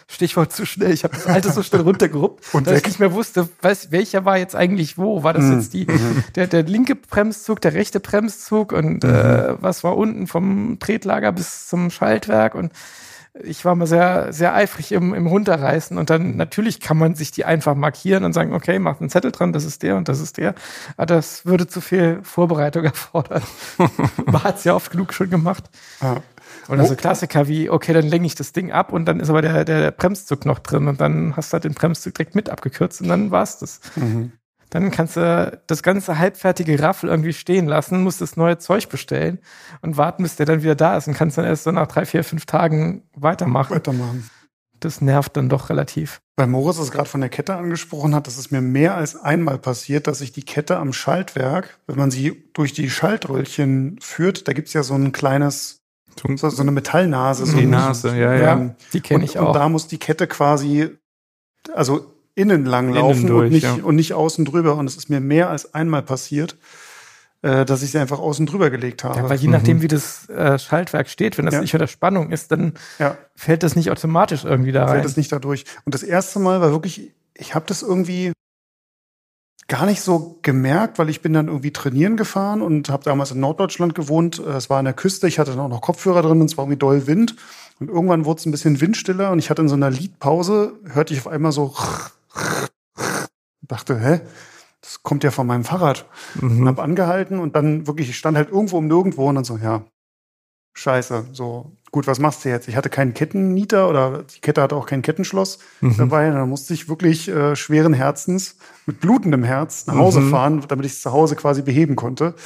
Stichwort zu schnell. Ich habe das alte so schnell runtergeruppt, dass ich nicht mehr wusste, welcher war jetzt eigentlich wo. War das jetzt der linke Bremszug, der rechte Bremszug und was war unten vom Tretlager bis zum Schaltwerk? Und ich war mal sehr, sehr eifrig im Runterreißen. Und dann natürlich kann man sich die einfach markieren und sagen, okay, macht einen Zettel dran, das ist der und das ist der. Aber das würde zu viel Vorbereitung erfordern. Man hat es ja oft genug schon gemacht. Ja. Oder so Klassiker wie, okay, dann lenke ich das Ding ab und dann ist aber der Bremszug noch drin und dann hast du halt den Bremszug direkt mit abgekürzt und dann war's das. Dann kannst du das ganze halbfertige Raffel irgendwie stehen lassen, musst das neue Zeug bestellen und warten, bis der dann wieder da ist und kannst dann erst so nach 3, 4, 5 Tagen weitermachen. Das nervt dann doch relativ. Weil Moritz es gerade von der Kette angesprochen hat, das ist mir mehr als einmal passiert, dass ich die Kette am Schaltwerk, wenn man sie durch die Schaltröllchen führt, da gibt's ja so ein kleines so eine Metallnase. Die Nase, ja. Die kenne ich auch. Und da muss die Kette quasi, also innen lang laufen und nicht außen drüber. Und es ist mir mehr als einmal passiert, dass ich sie einfach außen drüber gelegt habe. Ja, weil je nachdem, wie das Schaltwerk steht, wenn das nicht unter Spannung ist, dann fällt das nicht automatisch irgendwie da rein. Fällt das nicht da durch. Und das erste Mal war wirklich, ich habe das irgendwie gar nicht so gemerkt, weil ich bin dann irgendwie trainieren gefahren und habe damals in Norddeutschland gewohnt. Es war an der Küste, ich hatte dann auch noch Kopfhörer drin und es war irgendwie doll Wind. Und irgendwann wurde es ein bisschen windstiller und ich hatte in so einer Liedpause, hörte ich auf einmal so dachte, das kommt ja von meinem Fahrrad. Und habe angehalten und dann wirklich, ich stand halt irgendwo um nirgendwo und dann so, scheiße, so, gut, was machst du jetzt? Ich hatte keinen Kettennieter oder die Kette hatte auch kein Kettenschloss dabei. Dann musste ich wirklich schweren Herzens mit blutendem Herz nach Hause fahren, damit ich es zu Hause quasi beheben konnte.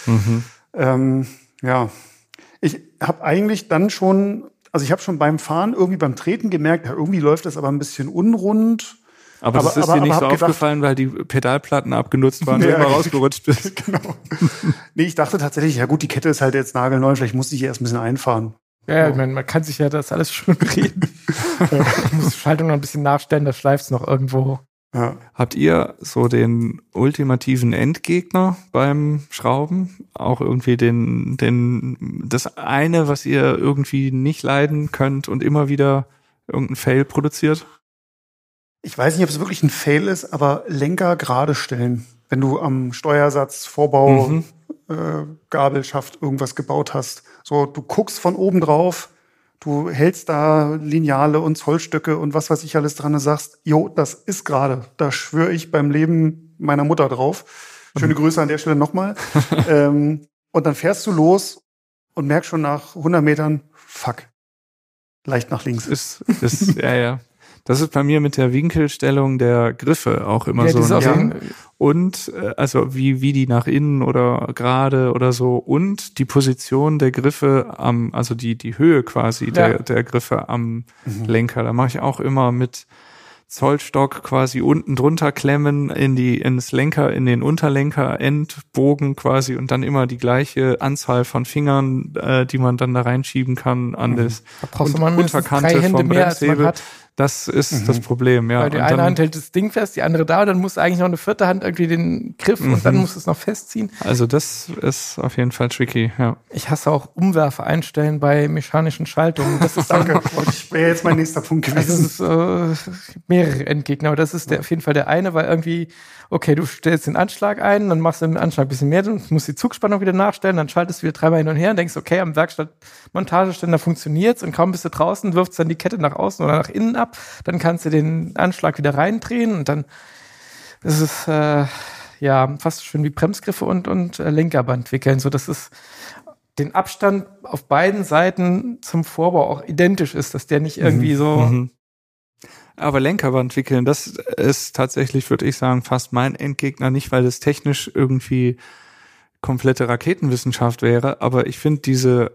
Ich habe eigentlich dann schon, also ich habe schon beim Fahren, irgendwie beim Treten gemerkt, irgendwie läuft das aber ein bisschen unrund. Aber das ist dir nicht so aufgefallen, weil die Pedalplatten abgenutzt waren, wenn du immer rausgerutscht bist. Genau. Nee, ich dachte tatsächlich, ja gut, die Kette ist halt jetzt nagelneu, vielleicht muss ich erst ein bisschen einfahren. Ja, ich meine, man kann sich ja das alles schon reden. Ich muss die Schaltung noch ein bisschen nachstellen, da schleift's noch irgendwo. Ja. Habt ihr so den ultimativen Endgegner beim Schrauben? Auch irgendwie das eine, was ihr irgendwie nicht leiden könnt und immer wieder irgendein Fail produziert? Ich weiß nicht, ob es wirklich ein Fail ist, aber Lenker gerade stellen. Wenn du am Steuersatz, Vorbau, Gabelschaft irgendwas gebaut hast. So, du guckst von oben drauf, du hältst da Lineale und Zollstöcke und was weiß ich alles dran und sagst, das ist gerade. Da schwöre ich beim Leben meiner Mutter drauf. Schöne Grüße an der Stelle nochmal. Und dann fährst du los und merkst schon nach 100 Metern, fuck, leicht nach links. Ist ja. Das ist bei mir mit der Winkelstellung der Griffe auch immer so. Und also wie die nach innen oder gerade oder so und die Position der Griffe also die Höhe quasi der Griffe am Lenker. Da mache ich auch immer mit Zollstock quasi unten drunter klemmen in den Unterlenker Endbogen quasi und dann immer die gleiche Anzahl von Fingern, die man dann da reinschieben kann an das Unterkante vom Bremshebel. Das ist das Problem, ja. Weil die eine Hand hält das Ding fest, die andere da, dann muss eigentlich noch eine vierte Hand irgendwie den Griff und dann muss es noch festziehen. Also das ist auf jeden Fall tricky, ja. Ich hasse auch Umwerfe einstellen bei mechanischen Schaltungen. Das ist Danke, das wäre jetzt mein nächster Punkt gewesen. Das ist mehrere Endgegner, aber das ist auf jeden Fall der eine, weil irgendwie, okay, du stellst den Anschlag ein, dann machst du den Anschlag ein bisschen mehr, du musst die Zugspannung wieder nachstellen, dann schaltest du wieder dreimal hin und her und denkst, okay, am Werkstattmontageständer funktioniert's und kaum bist du draußen, wirfst dann die Kette nach außen oder nach innen ab, dann kannst du den Anschlag wieder reindrehen und dann ist es fast schön wie Bremsgriffe und Lenkerband wickeln, so dass es den Abstand auf beiden Seiten zum Vorbau auch identisch ist, dass der nicht irgendwie so... Aber Lenkerband wickeln, das ist tatsächlich, würde ich sagen, fast mein Endgegner, nicht weil das technisch irgendwie komplette Raketenwissenschaft wäre, aber ich finde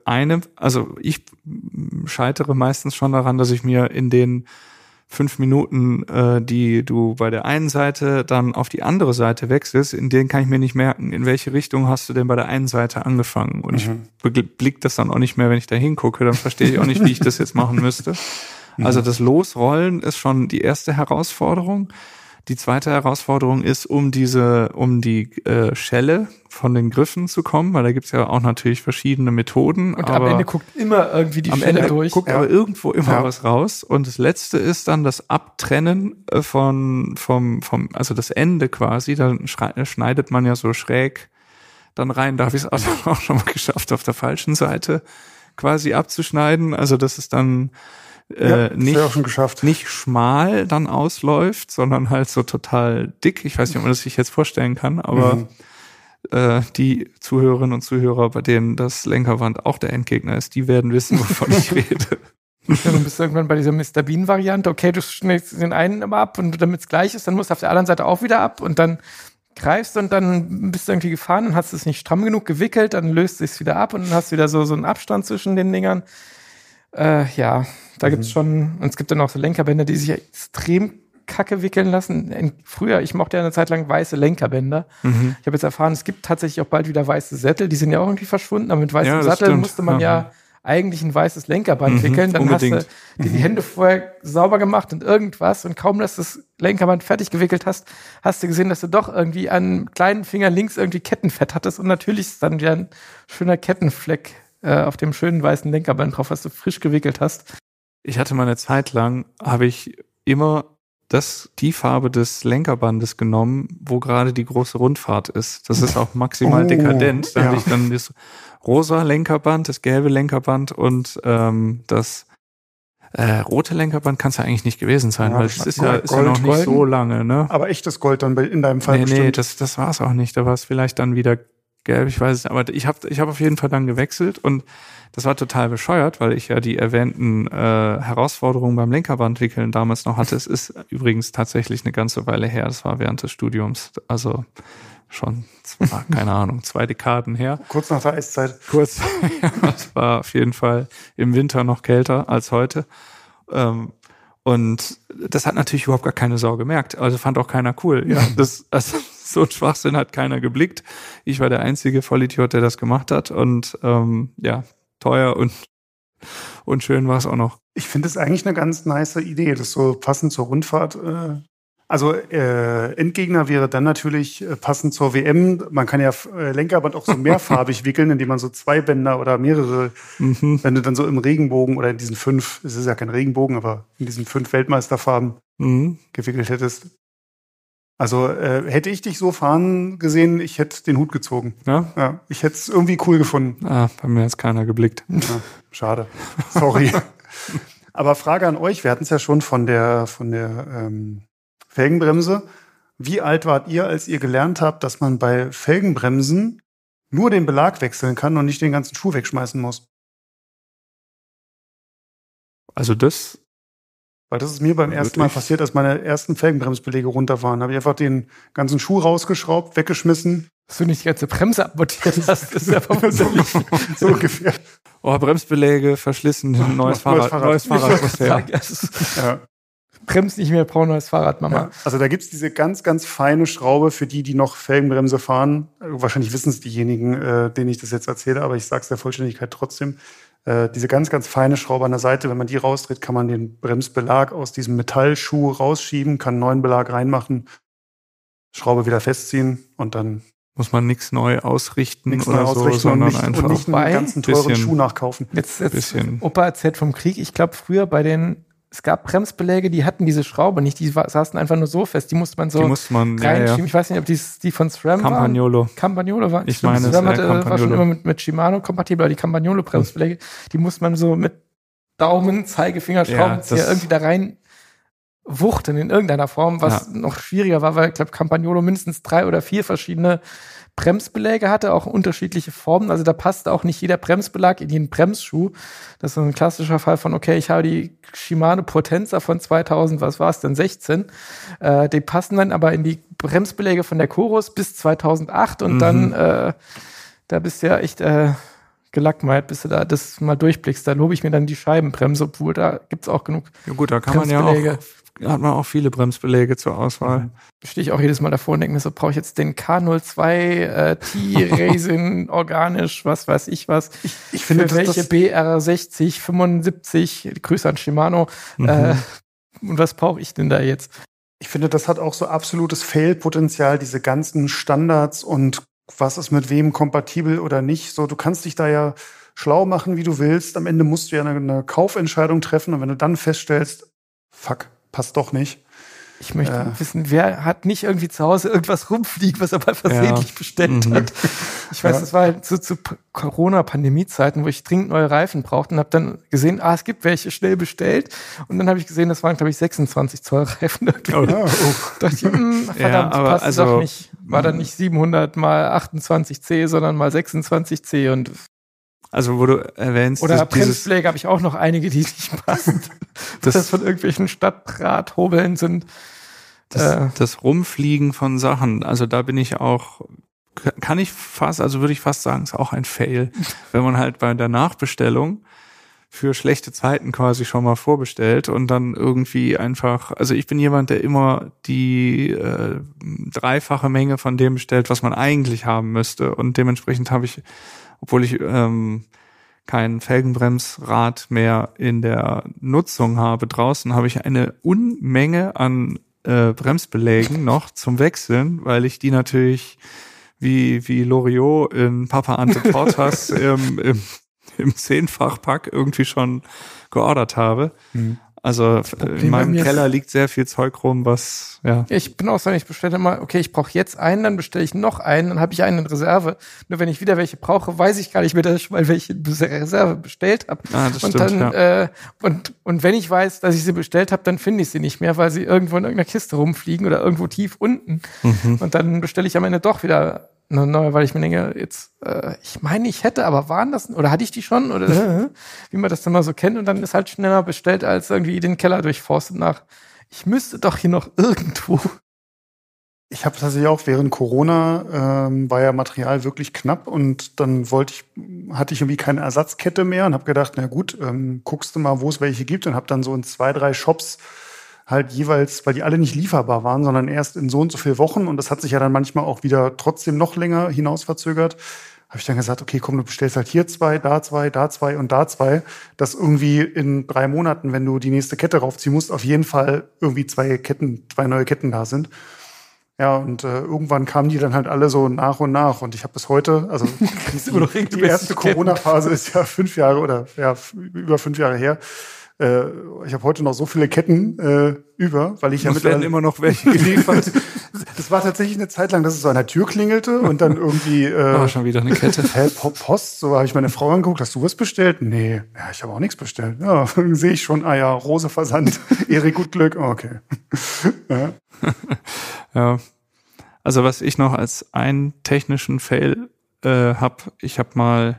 ich scheitere meistens schon daran, dass ich mir in den 5 Minuten, die du bei der einen Seite dann auf die andere Seite wechselst, in denen kann ich mir nicht merken, in welche Richtung hast du denn bei der einen Seite angefangen. Und ich blick das dann auch nicht mehr, wenn ich da hingucke, dann verstehe ich auch nicht, wie ich das jetzt machen müsste. Also das Losrollen ist schon die erste Herausforderung. Die zweite Herausforderung ist, um die Schelle von den Griffen zu kommen, weil da gibt's ja auch natürlich verschiedene Methoden. Und am Ende guckt immer irgendwie die Schelle durch. Guckt aber irgendwo immer was raus. Und das letzte ist dann das Abtrennen also das Ende quasi. Dann schneidet man ja so schräg dann rein. Da habe ich es auch schon mal geschafft, auf der falschen Seite quasi abzuschneiden. Also das ist dann nicht schmal dann ausläuft, sondern halt so total dick. Ich weiß nicht, ob man das sich jetzt vorstellen kann, aber die Zuhörerinnen und Zuhörer, bei denen das Lenkerband auch der Endgegner ist, die werden wissen, wovon ich rede. Ja, du bist irgendwann bei dieser Mr. Bean-Variante. Okay, du schneidest den einen immer ab und damit es gleich ist, dann musst du auf der anderen Seite auch wieder ab und dann greifst und dann bist du irgendwie gefahren und hast es nicht stramm genug gewickelt, dann löst es wieder ab und dann hast du wieder so einen Abstand zwischen den Dingern. Da gibt's schon, und es gibt dann auch so Lenkerbänder, die sich ja extrem kacke wickeln lassen. Früher, ich mochte ja eine Zeit lang weiße Lenkerbänder. Ich habe jetzt erfahren, es gibt tatsächlich auch bald wieder weiße Sättel, die sind ja auch irgendwie verschwunden, aber mit weißem Sattel musste man ja eigentlich ein weißes Lenkerband wickeln. Dann unbedingt. Hast du dir die Hände vorher sauber gemacht und irgendwas und kaum, dass du das Lenkerband fertig gewickelt hast, hast du gesehen, dass du doch irgendwie an kleinen Finger links irgendwie Kettenfett hattest und natürlich ist dann wieder ein schöner Kettenfleck auf dem schönen weißen Lenkerband drauf, was du frisch gewickelt hast. Ich hatte mal eine Zeit lang, habe ich immer die Farbe des Lenkerbandes genommen, wo gerade die große Rundfahrt ist. Das ist auch maximal dekadent. Da hatte ich dann das rosa Lenkerband, das gelbe Lenkerband und das rote Lenkerband kann es ja eigentlich nicht gewesen sein, weil es ist ja noch nicht so lange. Ne? Aber echtes Gold dann in deinem Fall bestimmt. Nee, das war es auch nicht. Da war es vielleicht dann wieder gelb, ich weiß es nicht, aber ich hab auf jeden Fall dann gewechselt und das war total bescheuert, weil ich ja die erwähnten Herausforderungen beim Lenkerbandwickeln damals noch hatte. Es ist übrigens tatsächlich eine ganze Weile her, das war während des Studiums, also schon, keine Ahnung, 2 Dekaden her. Kurz nach der Eiszeit. Das war auf jeden Fall im Winter noch kälter als heute. Und das hat natürlich überhaupt gar keine Sau gemerkt, also fand auch keiner cool. Ja, so ein Schwachsinn hat keiner geblickt. Ich war der einzige Vollidiot, der das gemacht hat und teuer und schön war es auch noch. Ich finde es eigentlich eine ganz nice Idee, das so passend zur Rundfahrt. Endgegner wäre dann natürlich passend zur WM. Man kann ja Lenkerband auch so mehrfarbig wickeln, indem man so 2 Bänder oder mehrere, wenn du dann so im Regenbogen oder in diesen 5, es ist ja kein Regenbogen, aber in diesen 5 Weltmeisterfarben gewickelt hättest. Also hätte ich dich so fahren gesehen, ich hätte den Hut gezogen. Ja, ich hätte es irgendwie cool gefunden. Bei mir hat es keiner geblickt. Ja, schade. Sorry. Aber Frage an euch, wir hatten es ja schon von der Felgenbremse. Wie alt wart ihr, als ihr gelernt habt, dass man bei Felgenbremsen nur den Belag wechseln kann und nicht den ganzen Schuh wegschmeißen muss? Also weil das ist mir beim ersten Mal passiert, als meine ersten Felgenbremsbeläge runter waren. Habe ich einfach den ganzen Schuh rausgeschraubt, weggeschmissen. Dass du nicht die ganze Bremse abmontiert hast, ist ja verwunderlich. So ungefähr. Oh, Bremsbeläge verschlissen, neues Fahrrad muss her. Ja. Bremst nicht mehr, brauch neues Fahrrad, Mama. Ja, also da gibt's diese ganz, ganz feine Schraube für die noch Felgenbremse fahren. Wahrscheinlich wissen es diejenigen, denen ich das jetzt erzähle, aber ich sage es der Vollständigkeit trotzdem. Diese ganz, ganz feine Schraube an der Seite, wenn man die rausdreht, kann man den Bremsbelag aus diesem Metallschuh rausschieben, kann einen neuen Belag reinmachen, Schraube wieder festziehen und dann muss man nichts neu ausrichten sondern einfach nicht einen ganzen teuren Schuh nachkaufen. Jetzt Opa erzählt vom Krieg. Ich glaube, früher es gab Bremsbeläge, die hatten diese Schraube nicht, die saßen einfach nur so fest, die musste man reinschieben. Ja. Ich weiß nicht, ob die von SRAM waren. Campagnolo waren. Ich meine, SRAM war schon immer mit Shimano kompatibel, aber die Campagnolo-Bremsbeläge, die musste man so mit Daumen, Zeigefinger, Schraubenzieher irgendwie da rein wuchten in irgendeiner Form, was noch schwieriger war, weil ich glaube, Campagnolo mindestens 3 oder 4 verschiedene Bremsbeläge hatte, auch unterschiedliche Formen. Also da passte auch nicht jeder Bremsbelag in jeden Bremsschuh. Das ist so ein klassischer Fall von, okay, ich habe die Shimano Potenza von 2016. Die passen dann aber in die Bremsbeläge von der Chorus bis 2008 und dann, da bist du ja echt gelackmeiert, bis du da das mal durchblickst. Da lobe ich mir dann die Scheibenbremse, obwohl da gibt's auch genug da kann man ja auch, hat man auch viele Bremsbeläge zur Auswahl. Stehe ich auch jedes Mal davor und denke mir so, brauche ich jetzt den K02 T-Resin organisch, was weiß ich was. Ich finde, für welche BR60, 75, Grüße an Shimano. Und was brauche ich denn da jetzt? Ich finde, das hat auch so absolutes Fail-Potenzial, diese ganzen Standards und was ist mit wem kompatibel oder nicht. So, du kannst dich da ja schlau machen, wie du willst. Am Ende musst du ja eine Kaufentscheidung treffen und wenn du dann feststellst, fuck, passt doch nicht. Ich möchte wissen, wer hat nicht irgendwie zu Hause irgendwas rumfliegen, was er mal versehentlich bestellt hat. Ich weiß, das war halt zu Corona-Pandemie-Zeiten, wo ich dringend neue Reifen brauchte und habe dann gesehen, es gibt welche, schnell bestellt. Und dann habe ich gesehen, das waren, glaube ich, 26 Zoll Reifen. Dachte ich, verdammt, passt also, doch nicht. War dann nicht 700 mal 28C, sondern mal 26C und also wo du erwähnst, oder Bremsbeläge habe ich auch noch einige, die nicht passen. das von irgendwelchen Stadtrathobeln sind. Das Rumfliegen von Sachen, also da bin ich auch, würde ich fast sagen, ist auch ein Fail. Wenn man halt bei der Nachbestellung für schlechte Zeiten quasi schon mal vorbestellt und dann irgendwie einfach, also ich bin jemand, der immer die dreifache Menge von dem bestellt, was man eigentlich haben müsste und dementsprechend habe ich, obwohl ich kein Felgenbremsrad mehr in der Nutzung habe draußen, habe ich eine Unmenge an Bremsbelägen noch zum Wechseln, weil ich die natürlich wie Loriot in Papa Ante Portas im 10-fach-Pack irgendwie schon geordert habe. Also in meinem Keller liegt sehr viel Zeug rum, was, ja. Ich bin auch so, ich bestelle immer, okay, ich brauche jetzt einen, dann bestelle ich noch einen, dann habe ich einen in Reserve. Nur wenn ich wieder welche brauche, weiß ich gar nicht mehr, dass ich mal welche in Reserve bestellt habe. Das und stimmt, dann, und wenn ich weiß, dass ich sie bestellt habe, dann finde ich sie nicht mehr, weil sie irgendwo in irgendeiner Kiste rumfliegen oder irgendwo tief unten. Und dann bestelle ich am Ende doch wieder eine neue, weil ich mir denke, jetzt, ich meine, ich hätte, aber waren das, oder hatte ich die schon? Oder wie man das dann mal so kennt und dann ist halt schneller bestellt, als irgendwie den Keller durchforstet nach, ich müsste doch hier noch irgendwo. Ich habe tatsächlich auch während Corona war ja Material wirklich knapp und dann hatte ich irgendwie keine Ersatzkette mehr und habe gedacht, na gut, guckst du mal, wo es welche gibt und habe dann so in 2, 3 Shops halt jeweils, weil die alle nicht lieferbar waren, sondern erst in so und so viel Wochen und das hat sich ja dann manchmal auch wieder trotzdem noch länger hinaus verzögert, habe ich dann gesagt, okay, komm, du bestellst halt hier 2, da 2, da 2 und da 2, dass irgendwie in 3 Monaten, wenn du die nächste Kette raufziehen musst, auf jeden Fall irgendwie 2 neue Ketten da sind. Ja, und irgendwann kamen die dann halt alle so nach und nach und ich habe bis heute, also die erste Corona-Phase ist ja 5 Jahre oder ja über 5 Jahre her. Ich habe heute noch so viele Ketten über, weil ich ja werden immer noch welche geliefert. Das war tatsächlich eine Zeit lang, dass es so an der Tür klingelte und dann irgendwie schon wieder eine Kette. Post, so habe ich meine Frau angeguckt, hast du was bestellt? Nee, ja, ich habe auch nichts bestellt. Ja, dann sehe ich schon, Rose Versand, Erik gut Glück, okay. Ja. Ja, also was ich noch als einen technischen Fail habe, ich habe mal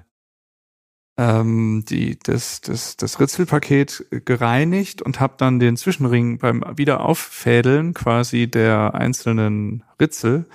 das Ritzelpaket gereinigt und habe dann den Zwischenring beim Wiederauffädeln quasi der einzelnen Ritzel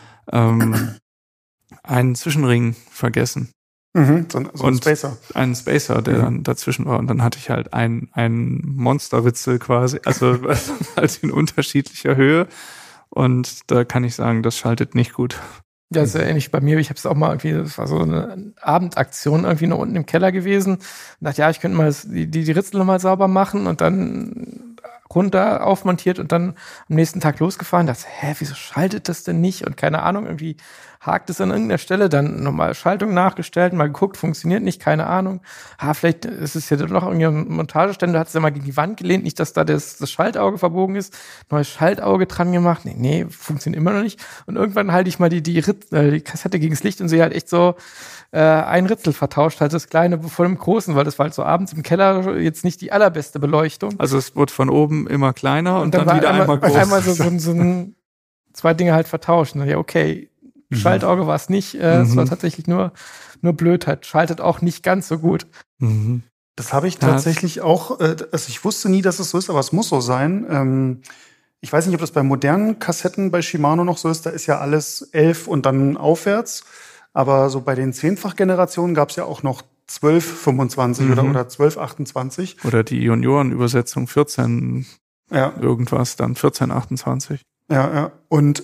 einen Zwischenring vergessen. So ein Spacer. Einen Spacer, der dann dazwischen war. Und dann hatte ich halt einen Monsterritzel quasi, also halt in unterschiedlicher Höhe. Und da kann ich sagen, das schaltet nicht gut. Ja, das ist ja ähnlich bei mir. Ich habe es auch mal irgendwie, das war so eine Abendaktion irgendwie noch unten im Keller gewesen. Und dachte, ja, ich könnte mal die Ritzel nochmal sauber machen und dann runter aufmontiert und dann am nächsten Tag losgefahren. Dachte, wieso schaltet das denn nicht? Und keine Ahnung, irgendwie hakt es an irgendeiner Stelle, dann nochmal Schaltung nachgestellt, mal geguckt, funktioniert nicht, keine Ahnung. Vielleicht ist es ja doch noch irgendwie ein Montageständer, hat es ja mal gegen die Wand gelehnt, nicht, dass da das Schaltauge verbogen ist, neues Schaltauge dran gemacht, nee, funktioniert immer noch nicht. Und irgendwann halte ich mal die Kassette gegen das Licht und sehe halt echt so ein Ritzel vertauscht, halt das kleine vor dem großen, weil das war halt so abends im Keller jetzt nicht die allerbeste Beleuchtung. Also es wurde von oben immer kleiner und dann wieder einmal groß. Einmal so ein 2 Dinge halt vertauscht. Ja, okay, Schaltauge war es nicht, es war tatsächlich nur Blödheit. Schaltet auch nicht ganz so gut. Das habe ich tatsächlich auch, also ich wusste nie, dass es so ist, aber es muss so sein. Ich weiß nicht, ob das bei modernen Kassetten bei Shimano noch so ist, da ist ja alles 11 und dann aufwärts. Aber so bei den 10-fach-Generationen gab es ja auch noch 1225 oder 1228. Oder die Junioren-Übersetzung 14 irgendwas, dann 1428. Ja. Und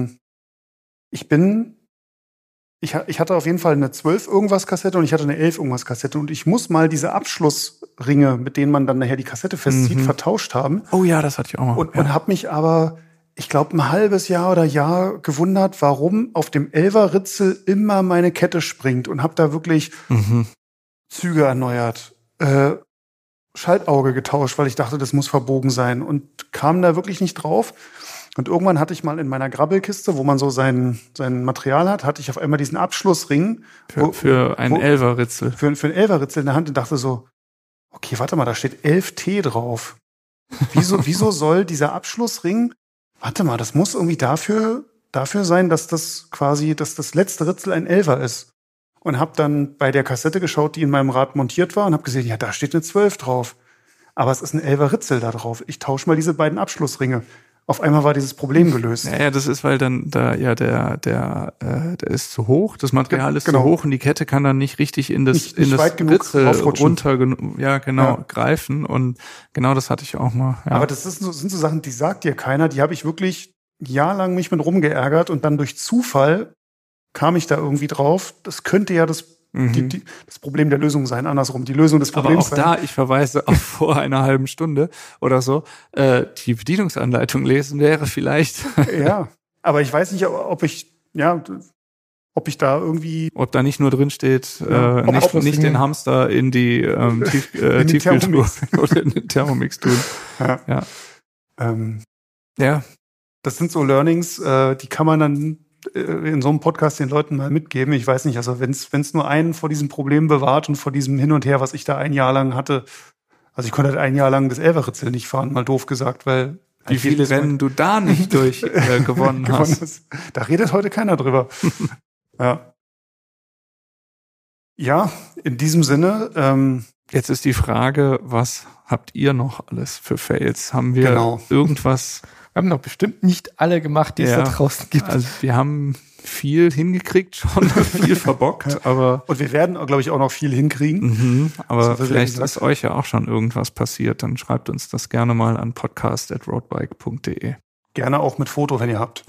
ich hatte auf jeden Fall eine 12-Irgendwas-Kassette und ich hatte eine 11-Irgendwas-Kassette. Und ich muss mal diese Abschlussringe, mit denen man dann nachher die Kassette festzieht, vertauscht haben. Oh ja, das hatte ich auch mal. Und habe mich aber ich glaube, ein halbes Jahr oder Jahr gewundert, warum auf dem 11er-Ritzel immer meine Kette springt und habe da wirklich Züge erneuert, Schaltauge getauscht, weil ich dachte, das muss verbogen sein und kam da wirklich nicht drauf. Und irgendwann hatte ich mal in meiner Grabbelkiste, wo man so sein Material hat, hatte ich auf einmal diesen Abschlussring. Für einen 11er-Ritzel. Für einen 11er-Ritzel in der Hand und dachte so, okay, warte mal, da steht 11T drauf. Wieso soll dieser Abschlussring, warte mal, das muss irgendwie dafür sein, dass das letzte Ritzel ein 11er ist. Und habe dann bei der Kassette geschaut, die in meinem Rad montiert war und habe gesehen, ja, da steht eine 12 drauf. Aber es ist ein 11er Ritzel da drauf. Ich tausche mal diese beiden Abschlussringe. Auf einmal war dieses Problem gelöst. Ja, das ist, weil dann der ist zu hoch, das Material ist zu hoch und die Kette kann dann nicht richtig in das Ritzel runter greifen und genau das hatte ich auch mal. Ja. Aber das sind so Sachen, die sagt dir keiner, die habe ich wirklich jahrelang mich mit rumgeärgert und dann durch Zufall kam ich da irgendwie drauf. Das könnte ja das Problem der Lösung sein, andersrum. Die Lösung des Problems sein. Aber auch da, ich verweise auf vor einer halben Stunde oder so, die Bedienungsanleitung lesen wäre vielleicht. Ja, aber ich weiß nicht, ob ich da irgendwie... Ob da nicht nur drin steht, nicht den Hamster in die Tiefkühltruhe oder in den Thermomix tun. Ja. Ja. Das sind so Learnings, die kann man dann in so einem Podcast den Leuten mal mitgeben. Ich weiß nicht, also wenn es nur einen vor diesem Problem bewahrt und vor diesem Hin und Her, was ich da ein Jahr lang hatte, also ich konnte halt ein Jahr lang das 11er-Ritzel nicht fahren, mal doof gesagt, weil wie viele Rennen du da nicht gewonnen hast. Da redet heute keiner drüber. Ja, in diesem Sinne. Jetzt ist die Frage, was habt ihr noch alles für Fails? Haben wir irgendwas... Wir haben doch bestimmt nicht alle gemacht, die es da draußen gibt. Also wir haben viel hingekriegt schon, viel verbockt, aber... Und wir werden, glaube ich, auch noch viel hinkriegen. Aber vielleicht ist euch ja auch schon irgendwas passiert, dann schreibt uns das gerne mal an podcast@roadbike.de. Gerne auch mit Foto, wenn ihr habt.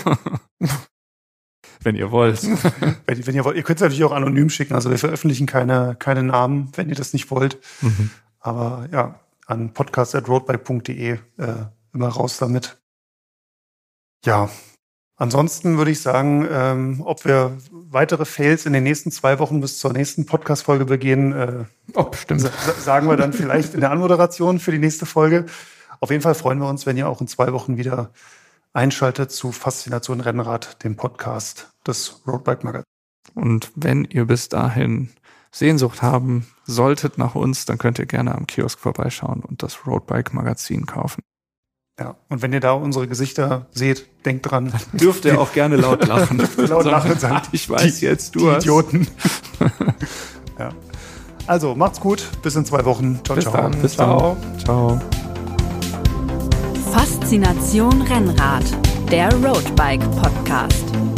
Wenn ihr wollt. Wenn ihr wollt. Ihr könnt es natürlich auch anonym schicken, also wir veröffentlichen keine Namen, wenn ihr das nicht wollt. Aber ja, an podcast@roadbike.de immer raus damit. Ja, ansonsten würde ich sagen, ob wir weitere Fails in den nächsten 2 Wochen bis zur nächsten Podcast-Folge begehen, bestimmt. Sagen wir dann vielleicht in der Anmoderation für die nächste Folge. Auf jeden Fall freuen wir uns, wenn ihr auch in 2 Wochen wieder einschaltet zu Faszination Rennrad, dem Podcast des Roadbike Magazins. Und wenn ihr bis dahin Sehnsucht haben solltet nach uns, dann könnt ihr gerne am Kiosk vorbeischauen und das Roadbike Magazin kaufen. Ja, und wenn ihr da unsere Gesichter seht, denkt dran. Dürft ihr auch gerne laut lachen. Laut lachen und sagen, ich weiß jetzt, du hast. Idioten. Ja. Also, macht's gut. Bis in 2 Wochen. Ciao, ciao. Dann. Bis dann. Ciao. Faszination Rennrad, der Roadbike Podcast.